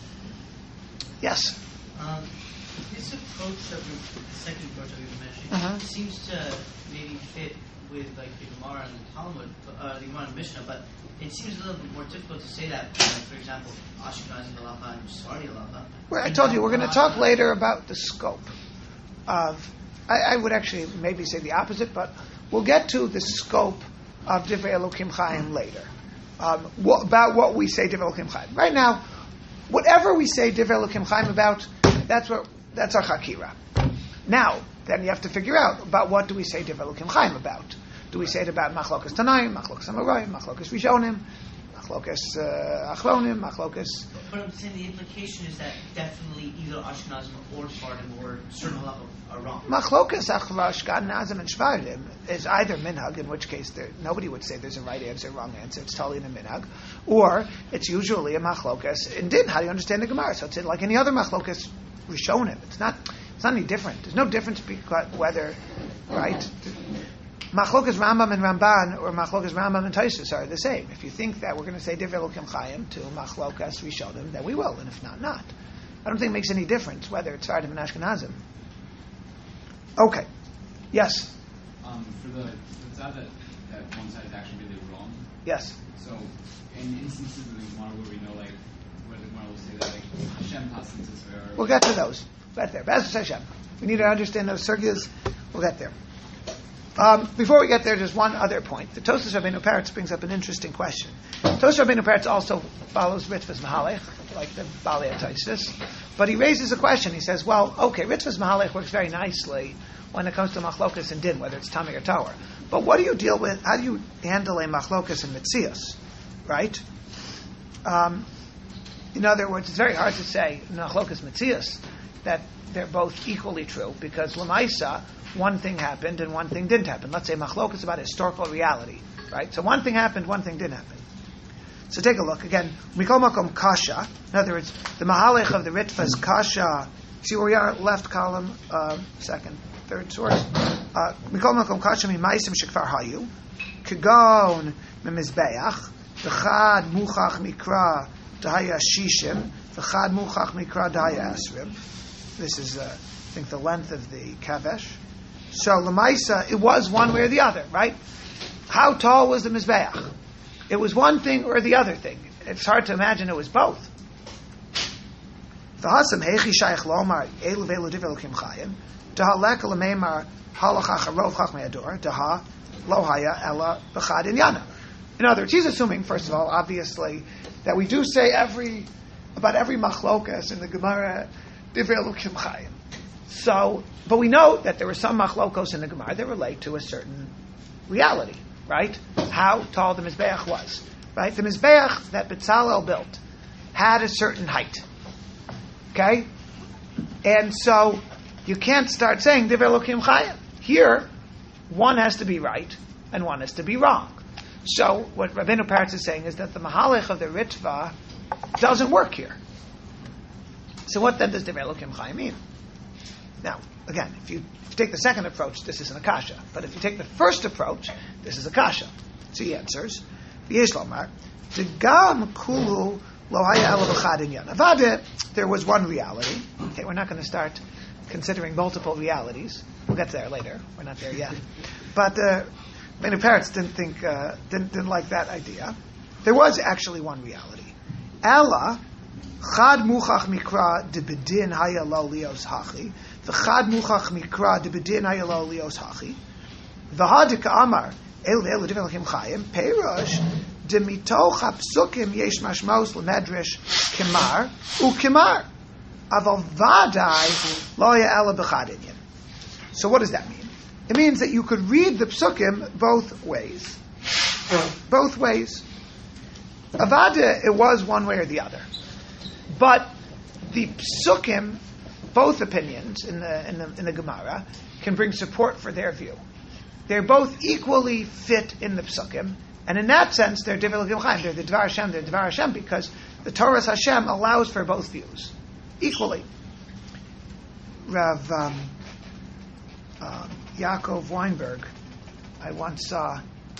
Yes.
This approach the second approach that we were mentioning, seems to maybe fit with the Gemara and the Talmud, the Gemara and the Mishnah, but it seems a little bit more difficult to say that. For example, Ashkenazi halacha and Sephardi halacha.
Well, I told you we're going to talk later about the scope of. I would actually maybe say the opposite, but we'll get to the scope of Divrei Elokim Chayim later. About what we say Divrei Elokim Chayim. Right now, whatever we say Divrei Elokim Chayim about, that's our Chakira. Now, then you have to figure out about what do we say Divrei Elokim Chayim about. Do we say it about Machlokas Tanaim, Machlokas Amoraim, Machlokas Rishonim, machlokes achronim, machlokes.
But I'm saying the implication is that definitely either Ashkenazim or Sephardim or certain level are wrong.
Machlokes Ashkenazim and Sephardim is either minhag, in which case nobody would say there's a right answer, wrong answer. It's totally in a minhag, or it's usually a machlokes in din. How do you understand the Gemara? So it's like any other machlokes rishonim. It's not any different. There's no difference because whether right. Machlokas Rambam and Ramban or Machlokas Rambam and Taisus are the same. If you think that we're going to say Divrei Elokim Chayim to Machlokas Rishonim, then we will, and if not, not. I don't think it makes any difference whether it's Sephardim and Ashkenazim. Okay. Yes?
For the tzad that one side is actually really wrong.
Yes.
So, in instances in the Gemara where we know, like, where the Gemara will say that, like, Hashem passes us where...
We'll get to those. Right there. B'ezras Hashem. We need to understand those circuits. We'll get there. Before we get there, just one other point. The Tosas Rabbeinu Peretz brings up an interesting question. Tosas Rabbeinu Peretz also follows Ritva's Mahalech, like the Balei Taisus, but he raises a question. He says, well, okay, Ritva's Mahalech works very nicely when it comes to Machlokas and Din, whether it's Tami or Tower. But what do you deal with, how do you handle a Machlokas and Metzias, right? In other words, it's very hard to say in Machlokas Metzias that they're both equally true, because Lamaisa, one thing happened and one thing didn't happen. Let's say Machlok is about historical reality, right? So one thing happened, one thing didn't happen. So take a look again. Mikol Makom Kasha. In other words, the Mahalech of the Ritva's Kasha. See where we are? Left column, third source. Mikol Makom Kasha Mimaisim Shekfar Hayu. Kagon Mimizbeach. V'chad Muchach Mikra Dahaya Shishim. V'chad Muchach Mikra Dahaya Esrim. This is, I think, the length of the Kavesh. So, Lamaisa, it was one way or the other, right? How tall was the Mizbeach? It was one thing or the other thing. It's hard to imagine it was both. V'hasam heichi shayach lomar elu v'elu divrei Elokim chayim daha leka l'meimar halachach harov chachmei ador daha lo haya ela b'chad inyana. In other words, he's assuming, first of all, obviously, that we do say about every machlokas in the Gemara divrei Elokim chayim. So, but we know that there were some machlokos in the Gemara that relate to a certain reality, right? How tall the Mizbeach was, right? The Mizbeach that Bezalel built had a certain height, okay? And so, you can't start saying Divrei Elokim Chayim. Here, one has to be right and one has to be wrong. So, what Rabbeinu Peretz is saying is that the Mahalech of the Ritva doesn't work here. So what then does Divrei Elokim Chayim mean? Now, again, if you take the second approach, this is an akasha. But if you take the first approach, this is akasha. So he answers, V'yesh lomar, D'gam kulu lo haya ela b'chad inyan. Avada, there was one reality. Okay, we're not going to start considering multiple realities. We'll get there later. We're not there yet. But many parents didn't like that idea. There was actually one reality. Ela chad muchach mikra de bedin haya lo lios hachi. V'chad muchach mikra de bedin haya lo lios hachi. V'hadika amar el ve'elu divrei Elokim chayim peirosh de mitoch hapsukim yesh mashmos lemedrish kimar ukimar aval vadai lo haya ela b'chad inyan. So what does that mean? It means that you could read the psukim both ways. Both ways. Avada, it was one way or the other. But the psukim, both opinions in the Gemara, can bring support for their view. They're both equally fit in the psukim, and in that sense, they're Divrei Elokim Chayim. They're the Dvar Hashem, because the Torah's Hashem allows for both views equally. Rav Yaakov Weinberg, I once saw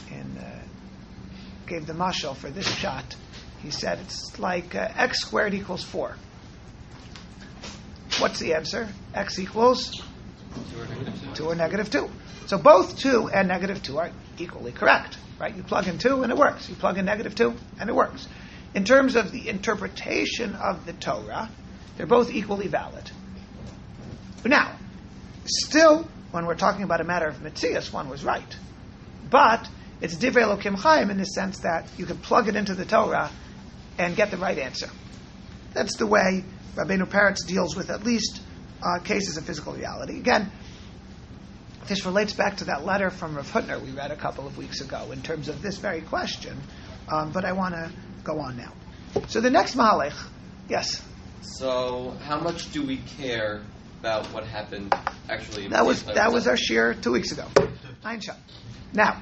gave the mashal for this shot. He said it's like x squared equals 4. What's the answer? X equals 2 or negative 2. So both 2 and negative 2 are equally correct, right? You plug in 2 and it works. You plug in negative 2 and it works. In terms of the interpretation of the Torah, they're both equally valid. Now, still, when we're talking about a matter of Metzias, one was right. But it's Divrei Elokim Chayim in the sense that you can plug it into the Torah and get the right answer. That's the way Rabbeinu Peretz deals with at least cases of physical reality. Again, this relates back to that letter from Rav Hutner we read a couple of weeks ago in terms of this very question. But I want to go on now. So the next mahalech, yes.
So how much do we care about what happened actually?
That was our shir 2 weeks ago. Now,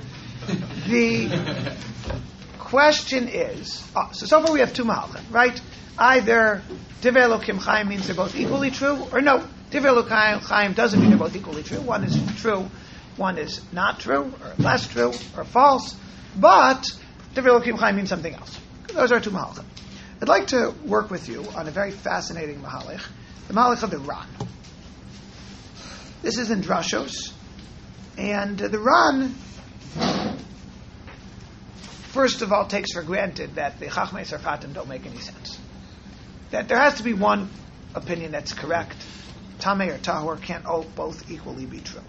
the question is, so far we have two mahalchim, right? Either Divrei Elokim Chaim means they're both equally true, or no, Divrei Elokim Chaim doesn't mean they're both equally true. One is true, one is not true, or less true, or false. But Divrei Elokim Chaim means something else. Those are two mahalchim. I'd like to work with you on a very fascinating mahalech, the mahalech of the Ran. This is in Drashos, and the Ran, first of all, takes for granted that the Chachmei Sarfatim don't make any sense. That there has to be one opinion that's correct. Tameh or Tahor can't both equally be true.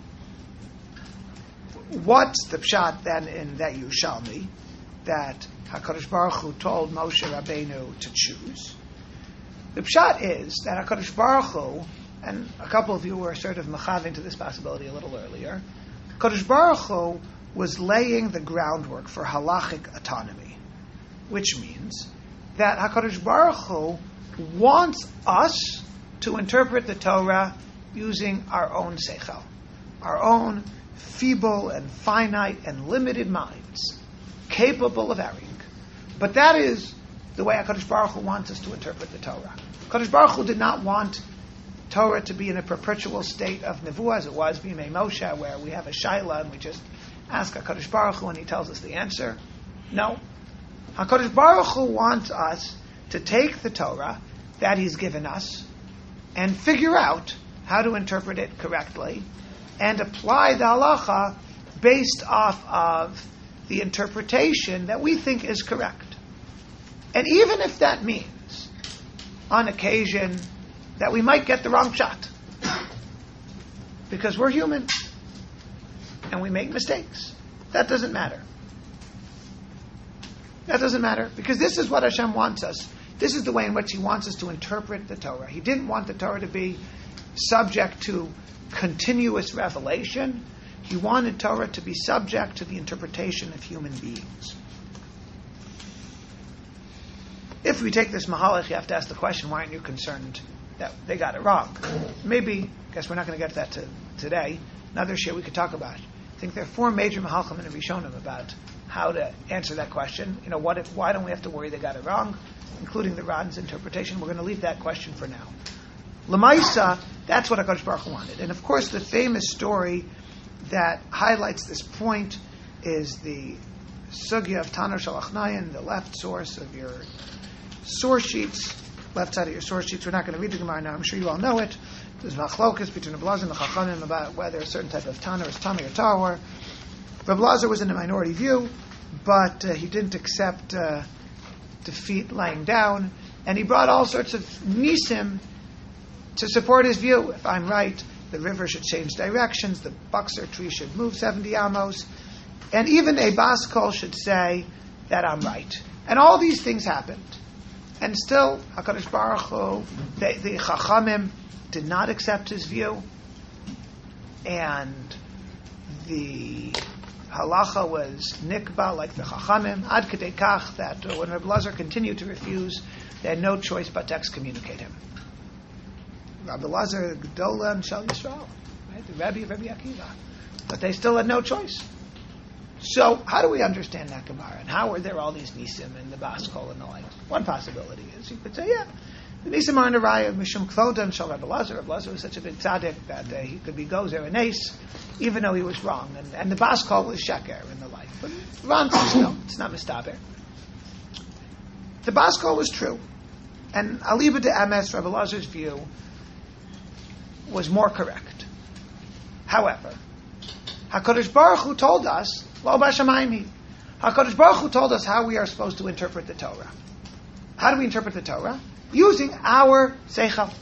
What's the pshat then in that Yerushalmi that HaKadosh Baruch Hu told Moshe Rabbeinu to choose? The pshat is that HaKadosh Baruch Hu, and a couple of you were sort of machaving to this possibility a little earlier, HaKadosh Baruch Hu was laying the groundwork for halachic autonomy, which means that HaKadosh Baruch Hu wants us to interpret the Torah using our own seichel, our own feeble and finite and limited minds, capable of erring. But that is the way HaKadosh Baruch Hu wants us to interpret the Torah. HaKadosh Baruch Hu did not want Torah to be in a perpetual state of nevuah, as it was b'mei Moshe, where we have a shaila and we just ask HaKadosh Baruch Hu and he tells us the answer. No. HaKadosh Baruch Hu wants us to take the Torah that He's given us and figure out how to interpret it correctly and apply the halacha based off of the interpretation that we think is correct. And even if that means, on occasion, that we might get the wrong shot, because we're human and we make mistakes, that doesn't matter. That doesn't matter, because this is what Hashem wants us. This is the way in which He wants us to interpret the Torah. He didn't want the Torah to be subject to continuous revelation. He wanted Torah to be subject to the interpretation of human beings. If we take this mahalach, you have to ask the question, why aren't you concerned that they got it wrong? Maybe, I guess we're not going to get to that today. Another share we could talk about. I think there are 4 major mahalchim in the Rishonim about how to answer that question. Why don't we have to worry they got it wrong, including the Ran's interpretation? We're going to leave that question for now. L'maisa, that's what HaKadosh Baruch Hu wanted. And of course, the famous story that highlights this point is the sugya of Tanur Shalachnayan, the left source of your source sheets, left side of your source sheets. We're not going to read the Gemara now. I'm sure you all know it. There's machlokas between Rabbi Lazar and the Chachamim about whether a certain type of Tanur is Tamei or Tahor. Rabbi Lazar was in a minority view, but he didn't accept defeat lying down, and he brought all sorts of nisim to support his view. If I'm right, the river should change directions, the buxer tree should move 70 amos, and even a bas kol should say that I'm right. And all these things happened. And still, HaKadosh Baruch Hu, the Chachamim did not accept his view, and the halacha was nikba like the Chachamim, ad kedei kach, that when Rabbi Lazar continued to refuse, they had no choice but to excommunicate him. Rabbi Lazar, Gedolah and Shal Yisrael, right? The Rebbe of Rabbi Akiva. But they still had no choice. So, how do we understand that Gemara? And how are there all these nisim and the bas kol and the like? One possibility is, you could say, the nisim are in the raya of Mishum Kvoda and Shal Rabbi Lazar. Rabbi Lazar was such a big tzaddik that he could be gozer and ace, even though he was wrong. And the bas kol was sheker and the like. But Ran says, no, it's not mistaber. The bas kol was true. And Aliba de Emes, Rabbi Lazar's view, was more correct. However, HaKadosh Baruch Hu told us, Lo b'shamayim. HaKadosh Baruch Hu told us how we are supposed to interpret the Torah. How do we interpret the Torah? Using our seichel.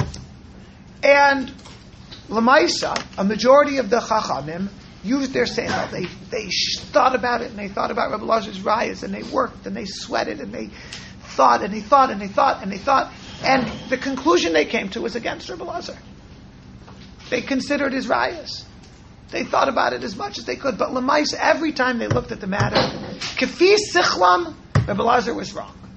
And L'maisa, a majority of the Chachamim used their seichel. They thought about it, and they thought about Rabbi Lazar's rayas, and they worked, and they sweated, and they thought, and they thought, and they thought, and they thought, and the conclusion they came to was against Rabbi Lazar. They considered his rayas. They thought about it as much as they could, but L'maisa, every time they looked at the matter, Kefi Sichlam, Rabbi Lazar was wrong.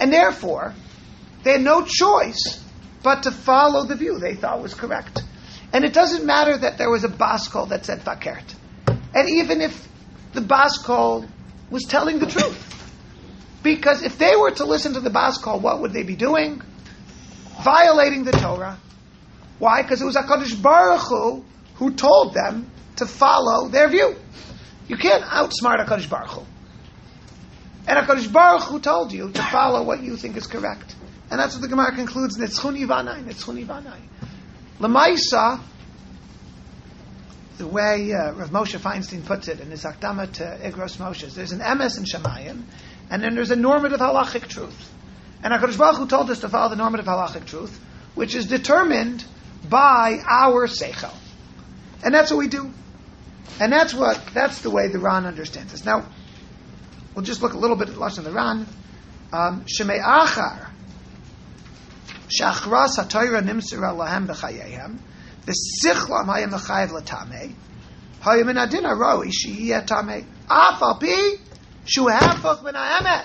And therefore, they had no choice but to follow the view they thought was correct. And it doesn't matter that there was a bas kol that said fakert. And even if the bas kol was telling the truth. Because if they were to listen to the bas kol, what would they be doing? Violating the Torah. Why? Because it was HaKadosh Baruch Hu who told them to follow their view. You can't outsmart HaKadosh Baruch Hu. And HaKadosh Baruch Hu told you to follow what you think is correct. And that's what the Gemara concludes, Nitzchuni Vanai, Nitzchuni Vanai. L'maisa, the way Rav Moshe Feinstein puts it in his Akdama to Igros Moshe, there's an emes in Shemayim, and then there's a normative halachic truth. And HaKadosh Baruch Hu told us to follow the normative halachic truth, which is determined by our seichel. And that's what we do. And that's the way the Ran understands this. Now, we'll just look a little bit at the Lashon of the Ran. Shemei Achar, Shachras HaTorah Nimsera Lahem B'chayehem, V'sichlam Hayem Mechayev L'tamei, Hayem Min Adin Aroi Sheyeh Tamei, Af Al Pi Shu Hafach Min HaEmes.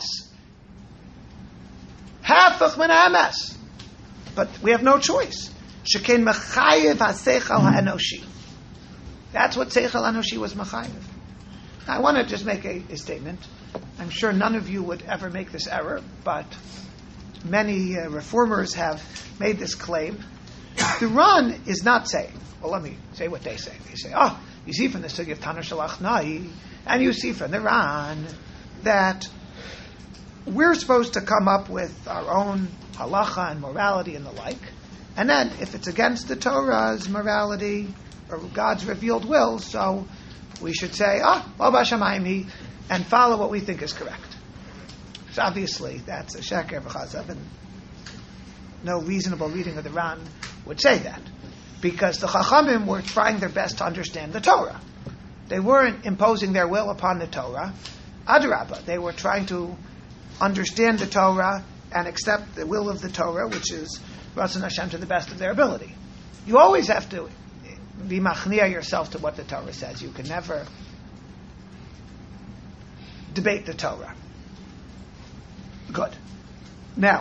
Hafach Min HaEmes. But we have no choice. Sheken Mechayev HaSeichel HaEnoshi. That's what Seichel HaEnoshi was Mechayev. Now, I want to just make a statement. I'm sure none of you would ever make this error, but many reformers have made this claim. The Ran is not saying, well, let me say what they say. They say, you see from the Sugi of Tanur Shalach Nai, and you see from the Ran, that we're supposed to come up with our own halacha and morality and the like, and then if it's against the Torah's morality or God's revealed will, so we should say, Lo b'shamayim, and follow what we think is correct. So obviously, that's a sheker v'chazav, and no reasonable reading of the Ran would say that. Because the Chachamim were trying their best to understand the Torah. They weren't imposing their will upon the Torah. Adrabah, they were trying to understand the Torah and accept the will of the Torah, which is Ratzon Hashem to the best of their ability. You always have to be machnia yourself to what the Torah says. You can never debate the Torah. Good. Now,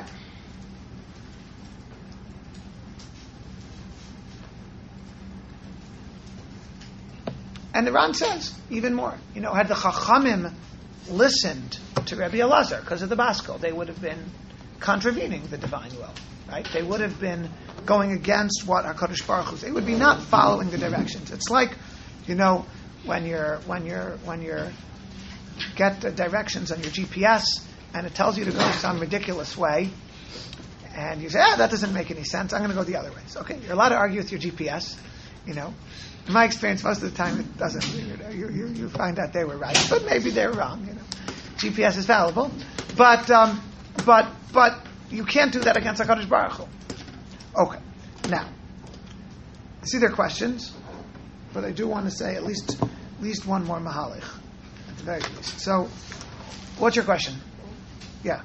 and the Ran says even more. Had the Chachamim listened to Rabbi Elazar because of the bas kol, they would have been contravening the divine will, right? They would have been going against what HaKadosh Baruch Hu. They would be not following the directions. It's like, when you get the directions on your GPS and it tells you to go some ridiculous way, and you say, that doesn't make any sense. I'm going to go the other way. So, okay, you're allowed to argue with your GPS. In my experience, most of the time it doesn't. You find out they were right, but maybe they're wrong. GPS is fallible, but you can't do that against HaKadosh Baruch Hu. Okay, now, I see there are questions, but I do want to say at least one more mahalich, at the very least. So, what's your question? Yeah.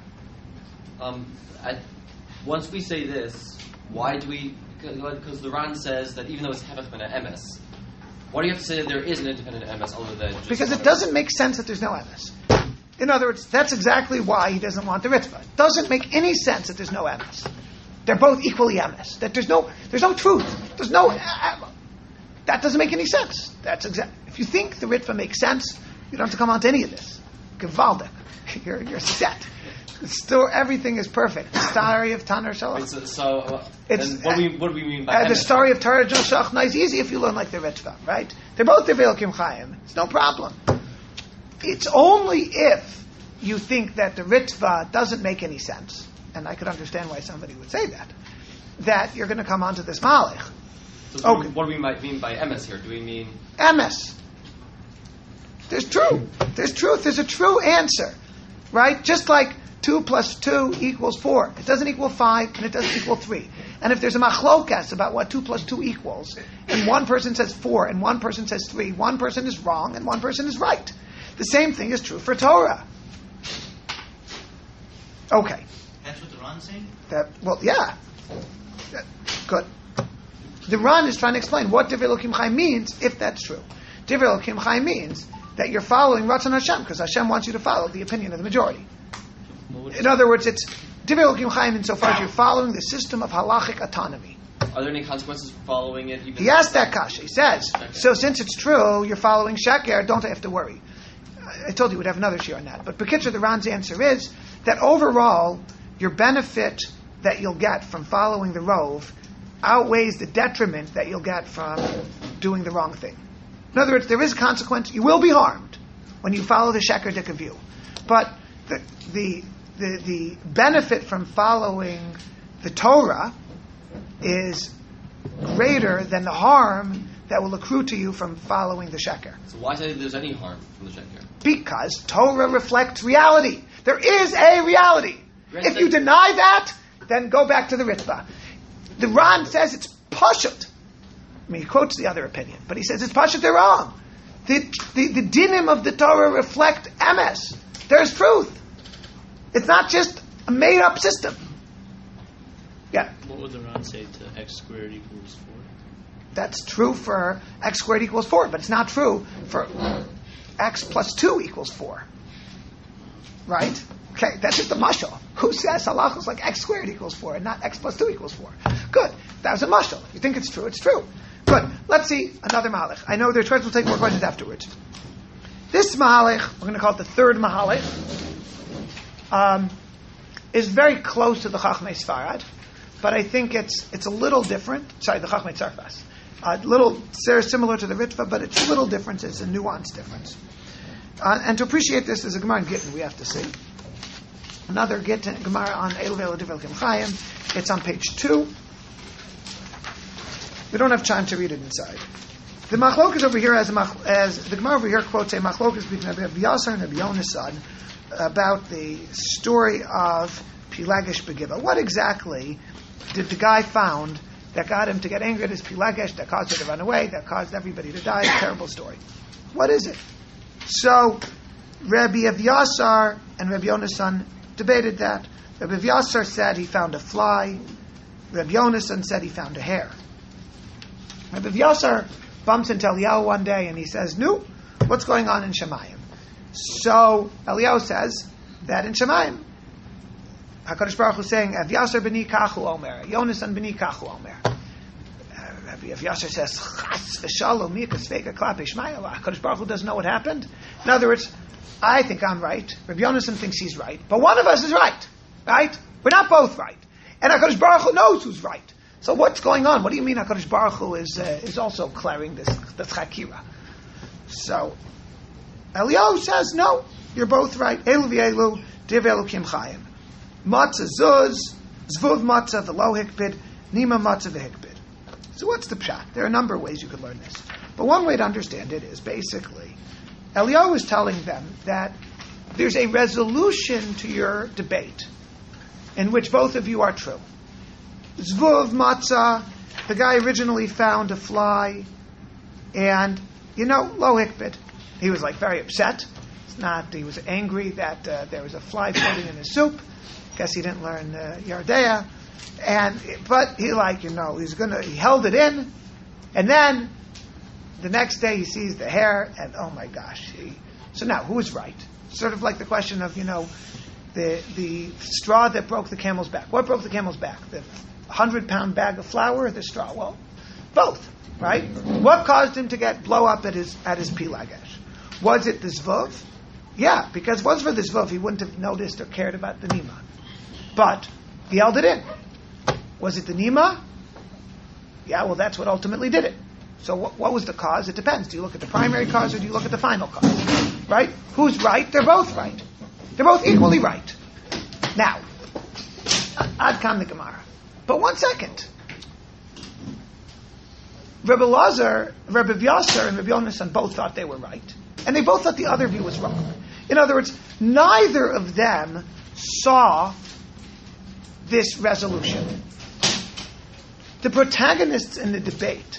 Once we say this, why do we? Because the Ran says that even though it's Hevach Ben HaEmes, why do you have to say that there is an independent emes other than just...
Because it doesn't make sense that there's no emes. In other words, that's exactly why he doesn't want the ritva. It doesn't make any sense that there's no emes. They're both equally emes. That there's no truth. There's no... that doesn't make any sense. If you think the ritva makes sense, you don't have to come on to any of this. Gewaldig. You're set. Everything is perfect. The story of Tanur Shalach.
What do we mean by
the story of Tanur Shalach is easy if you learn like the Ritva, right? They're both Devei Elokim Chaim. It's no problem. It's only if you think that the Ritva doesn't make any sense, and I could understand why somebody would say that you're going to come onto this Malach.
So what do we mean by emes here? Do we mean...
Emes. There's truth. There's a true answer, right? Just like 2 plus 2 equals 4. It doesn't equal 5, and it doesn't equal 3. And if there's a machlokas about what 2 plus 2 equals, and one person says 4, and one person says 3, one person is wrong, and one person is right. The same thing is true for Torah. Okay.
That's what the Ran's saying?
Yeah. Good. The Ran is trying to explain what Devei Elokim Chaim means, if that's true. Devei Elokim Chaim means that you're following Ratzon Hashem, because Hashem wants you to follow the opinion of the majority. In other words, Divrei Elokim Chaim insofar as you're following the system of halachic autonomy.
Are there any consequences for following it? Even
He asked that kasha. He says,
Sheker.
so since it's true, you're following Sheker, don't have to worry. I told you we'd have another share on that. But Bekitzer, the Ran's answer is that overall, your benefit that you'll get from following the Rov outweighs the detriment that you'll get from doing the wrong thing. In other words, there is a consequence. You will be harmed when you follow the Sheker Dika view. But the benefit from following the Torah is greater than the harm that will accrue to you from following the Sheker.
So why say there's any harm from the Sheker?
Because Torah reflects reality. There is a reality. If you deny that, then go back to the Ritva. The Ran says it's Pashut. I mean, he quotes the other opinion, but he says it's Pashut, they're wrong. The dinim of the Torah reflect emes. There's truth. It's not just a made-up system. Yeah.
What would the Ran say to x squared equals 4?
That's true for x squared equals 4, but it's not true for x plus 2 equals 4. Right? Okay, that's just a mashal. Who says halachos is like x squared equals 4 and not x plus 2 equals 4? Good. That was a mashal. You think it's true, it's true. Good. Let's see another mahalech. I know their tribes will take more questions afterwards. This mahalech, we're going to call it the third mahalech, is very close to the Chachmei Sfarad, but I think it's a little different. Sorry, the Chachmei Tzarfas. A little similar to the Ritva, but it's a little different. It's a nuanced difference. And to appreciate this, there's a Gemara in Gittin we have to see. Another Gittin Gemara on Eilu V'Eilu Divrei Elokim Chaim. It's on page 2. We don't have time to read it inside. The machlokas over here, as the Gemara over here quotes a machlokas between Rabbi Yasser and Rabbi Yonasan about the story of Pilagesh Begiva. What exactly did the guy found that got him to get angry at his Pilagesh, that caused her to run away, that caused everybody to die? A terrible story. What is it? So, Rabbi Avyasar and Rabbi Yonasan debated that. Rabbi Avyasar said he found a fly. Rabbi Yonasan said he found a hair. Rabbi Avyasar bumps into Eliyahu one day and he says, "No, what's going on in Shemayim?" So Eliyahu says that in Shemayim, HaKadosh Baruch Hu is saying, "Avyasar b'ni kachu omer, Yonasan b'ni kachu omer." Rabbi Avyasar says, "Chas v'shalom mikas vega klape Shmayim." HaKadosh Baruch Hu doesn't know what happened. In other words, I think I'm right. Rabbi Yonasan thinks he's right, but one of us is right. Right? We're not both right, and HaKadosh Baruch Hu knows who's right. So what's going on? What do you mean HaKadosh Baruch Hu is also clearing this chakira? So Eliyahu says, no, you're both right. Eilu v'eilu divrei Elokim Chaim. Matzah zuz, zvuv matzah v'lo hikbid, nima matzah v'hikbid. So what's the pshat? There are a number of ways you could learn this. But one way to understand it is basically, Eliyahu is telling them that there's a resolution to your debate in which both of you are true. Zvuv matzah, the guy originally found a fly, and, lo hikbid. He was very upset. He was angry that there was a fly floating in his soup. Guess he didn't learn Yardea. But he he held it in, and then the next day he sees the hair, and oh my gosh. So now, who is right? Sort of like the question of, the straw that broke the camel's back. What broke the camel's back? The 100-pound bag of flour or the straw? Well, both, right? What caused him to blow up at his pilagesh? Was it the zvuv? Yeah, because if it was for the zvuv, he wouldn't have noticed or cared about the nima. But he held it in. Was it the nima? Yeah, well, that's what ultimately did it. So what was the cause? It depends. Do you look at the primary cause or do you look at the final cause? Right? Who's right? They're both right. They're both equally right. Now, ad kam the Gemara. But 1 second. Rabbi Lazar, Rabbi Vyasar, and Rabbi Yonasan both thought they were right. And they both thought the other view was wrong. In other words, neither of them saw this resolution. The protagonists in the debate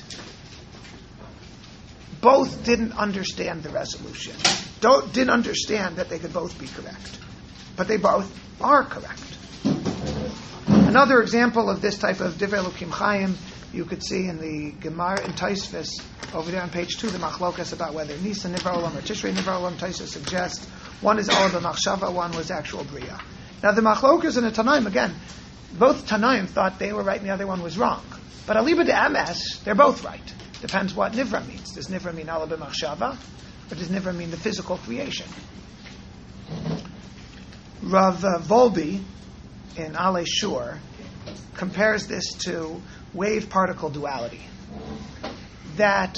both didn't understand the resolution. Didn't understand that they could both be correct. But they both are correct. Another example of this type of Divrei Elokim Chaim you could see in the Gemara in Taisvis, over there on page 2, the machlokas about whether Nisan Nivra Olam or Tishrei Nivra Olam. Taisvis suggests one is Olam Machshava, one was actual Bria. Now the Machlokas and the Tanaim, again, both Tanaim thought they were right and the other one was wrong. But Aliba de Emes, they're both right. Depends what Nivra means. Does Nivra mean Ala b'machshava, or does Nivra mean the physical creation? Rav Volbi in Ale Shur compares this to wave-particle duality. That,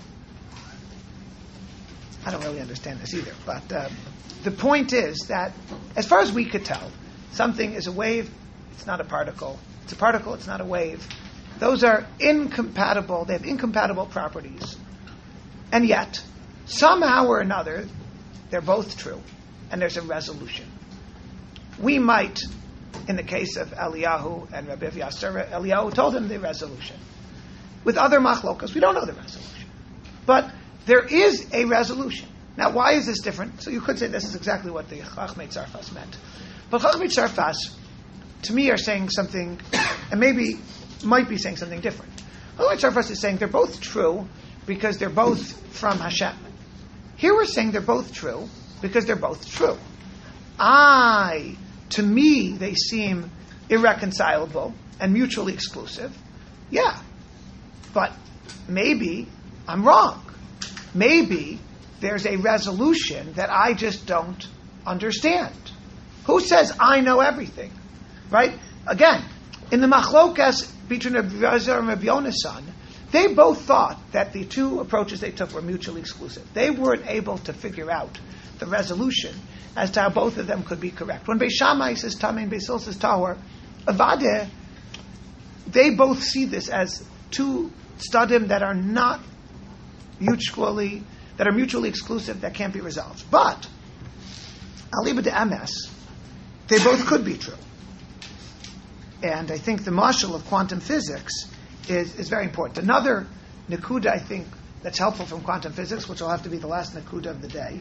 I don't really understand this either, but the point is that, as far as we could tell, something is a wave, it's not a particle. It's a particle, it's not a wave. Those are incompatible, they have incompatible properties. And yet, somehow or another, they're both true, and there's a resolution. We might, in the case of Eliyahu and Rabbi Yasser, Eliyahu told him the resolution. With other machlokas, we don't know the resolution. But there is a resolution. Now, why is this different? So you could say this is exactly what the Chachmei Tzarfas meant. But Chachmei Tzarfas, to me, are saying something, and maybe might be saying something different. Chachmei Tzarfas is saying they're both true because they're both from Hashem. Here we're saying they're both true because they're both true. To me, they seem irreconcilable and mutually exclusive. Yeah. But maybe I'm wrong. Maybe there's a resolution that I just don't understand. Who says I know everything? Right? Again, in the machlokas between Rabbi Eliezer and Rabbi Yonasan, they both thought that the two approaches they took were mutually exclusive. They weren't able to figure out the resolution as to how both of them could be correct. When Beis Shammai says Tameh and Beis Hillel says Tahor, Avadeh, they both see this as two studim that are not mutually exclusive, that can't be resolved. But Aliba de Emes, they both could be true. And I think the mashal of quantum physics is very important. Another nakuda, I think, that's helpful from quantum physics, which will have to be the last nakuda of the day,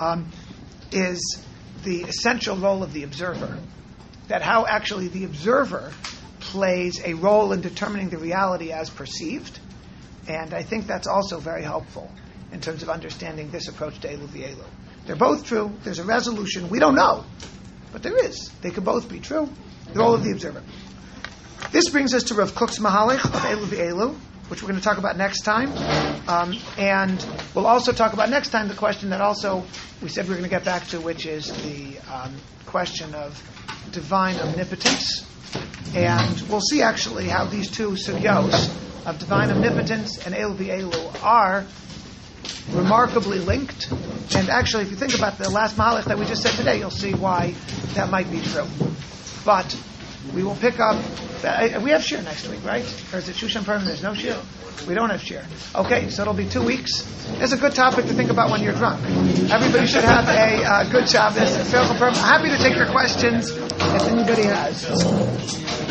is the essential role of the observer. That how actually the observer plays a role in determining the reality as perceived. And I think that's also very helpful in terms of understanding this approach to Elu v'Elu. They're both true. There's a resolution. We don't know, but there is. They could both be true. The role of the observer. This brings us to Rav Kook's Mahalich of Elu v'Elu, which we're going to talk about next time. And we'll also talk about next time the question that also we said we were going to get back to, which is the question of divine omnipotence. And we'll see actually how these two sugyos of divine omnipotence and Elu v'Elu are remarkably linked. And actually, if you think about the last Mahalich that we just said today, you'll see why that might be true. But we will pick up. We have shir next week, right? Or is it Shushan Purim? There's no shir. We don't have shir. Okay, so it'll be 2 weeks. It's a good topic to think about when you're drunk. Everybody should have a good Shabbos. I'm happy to take your questions if anybody has.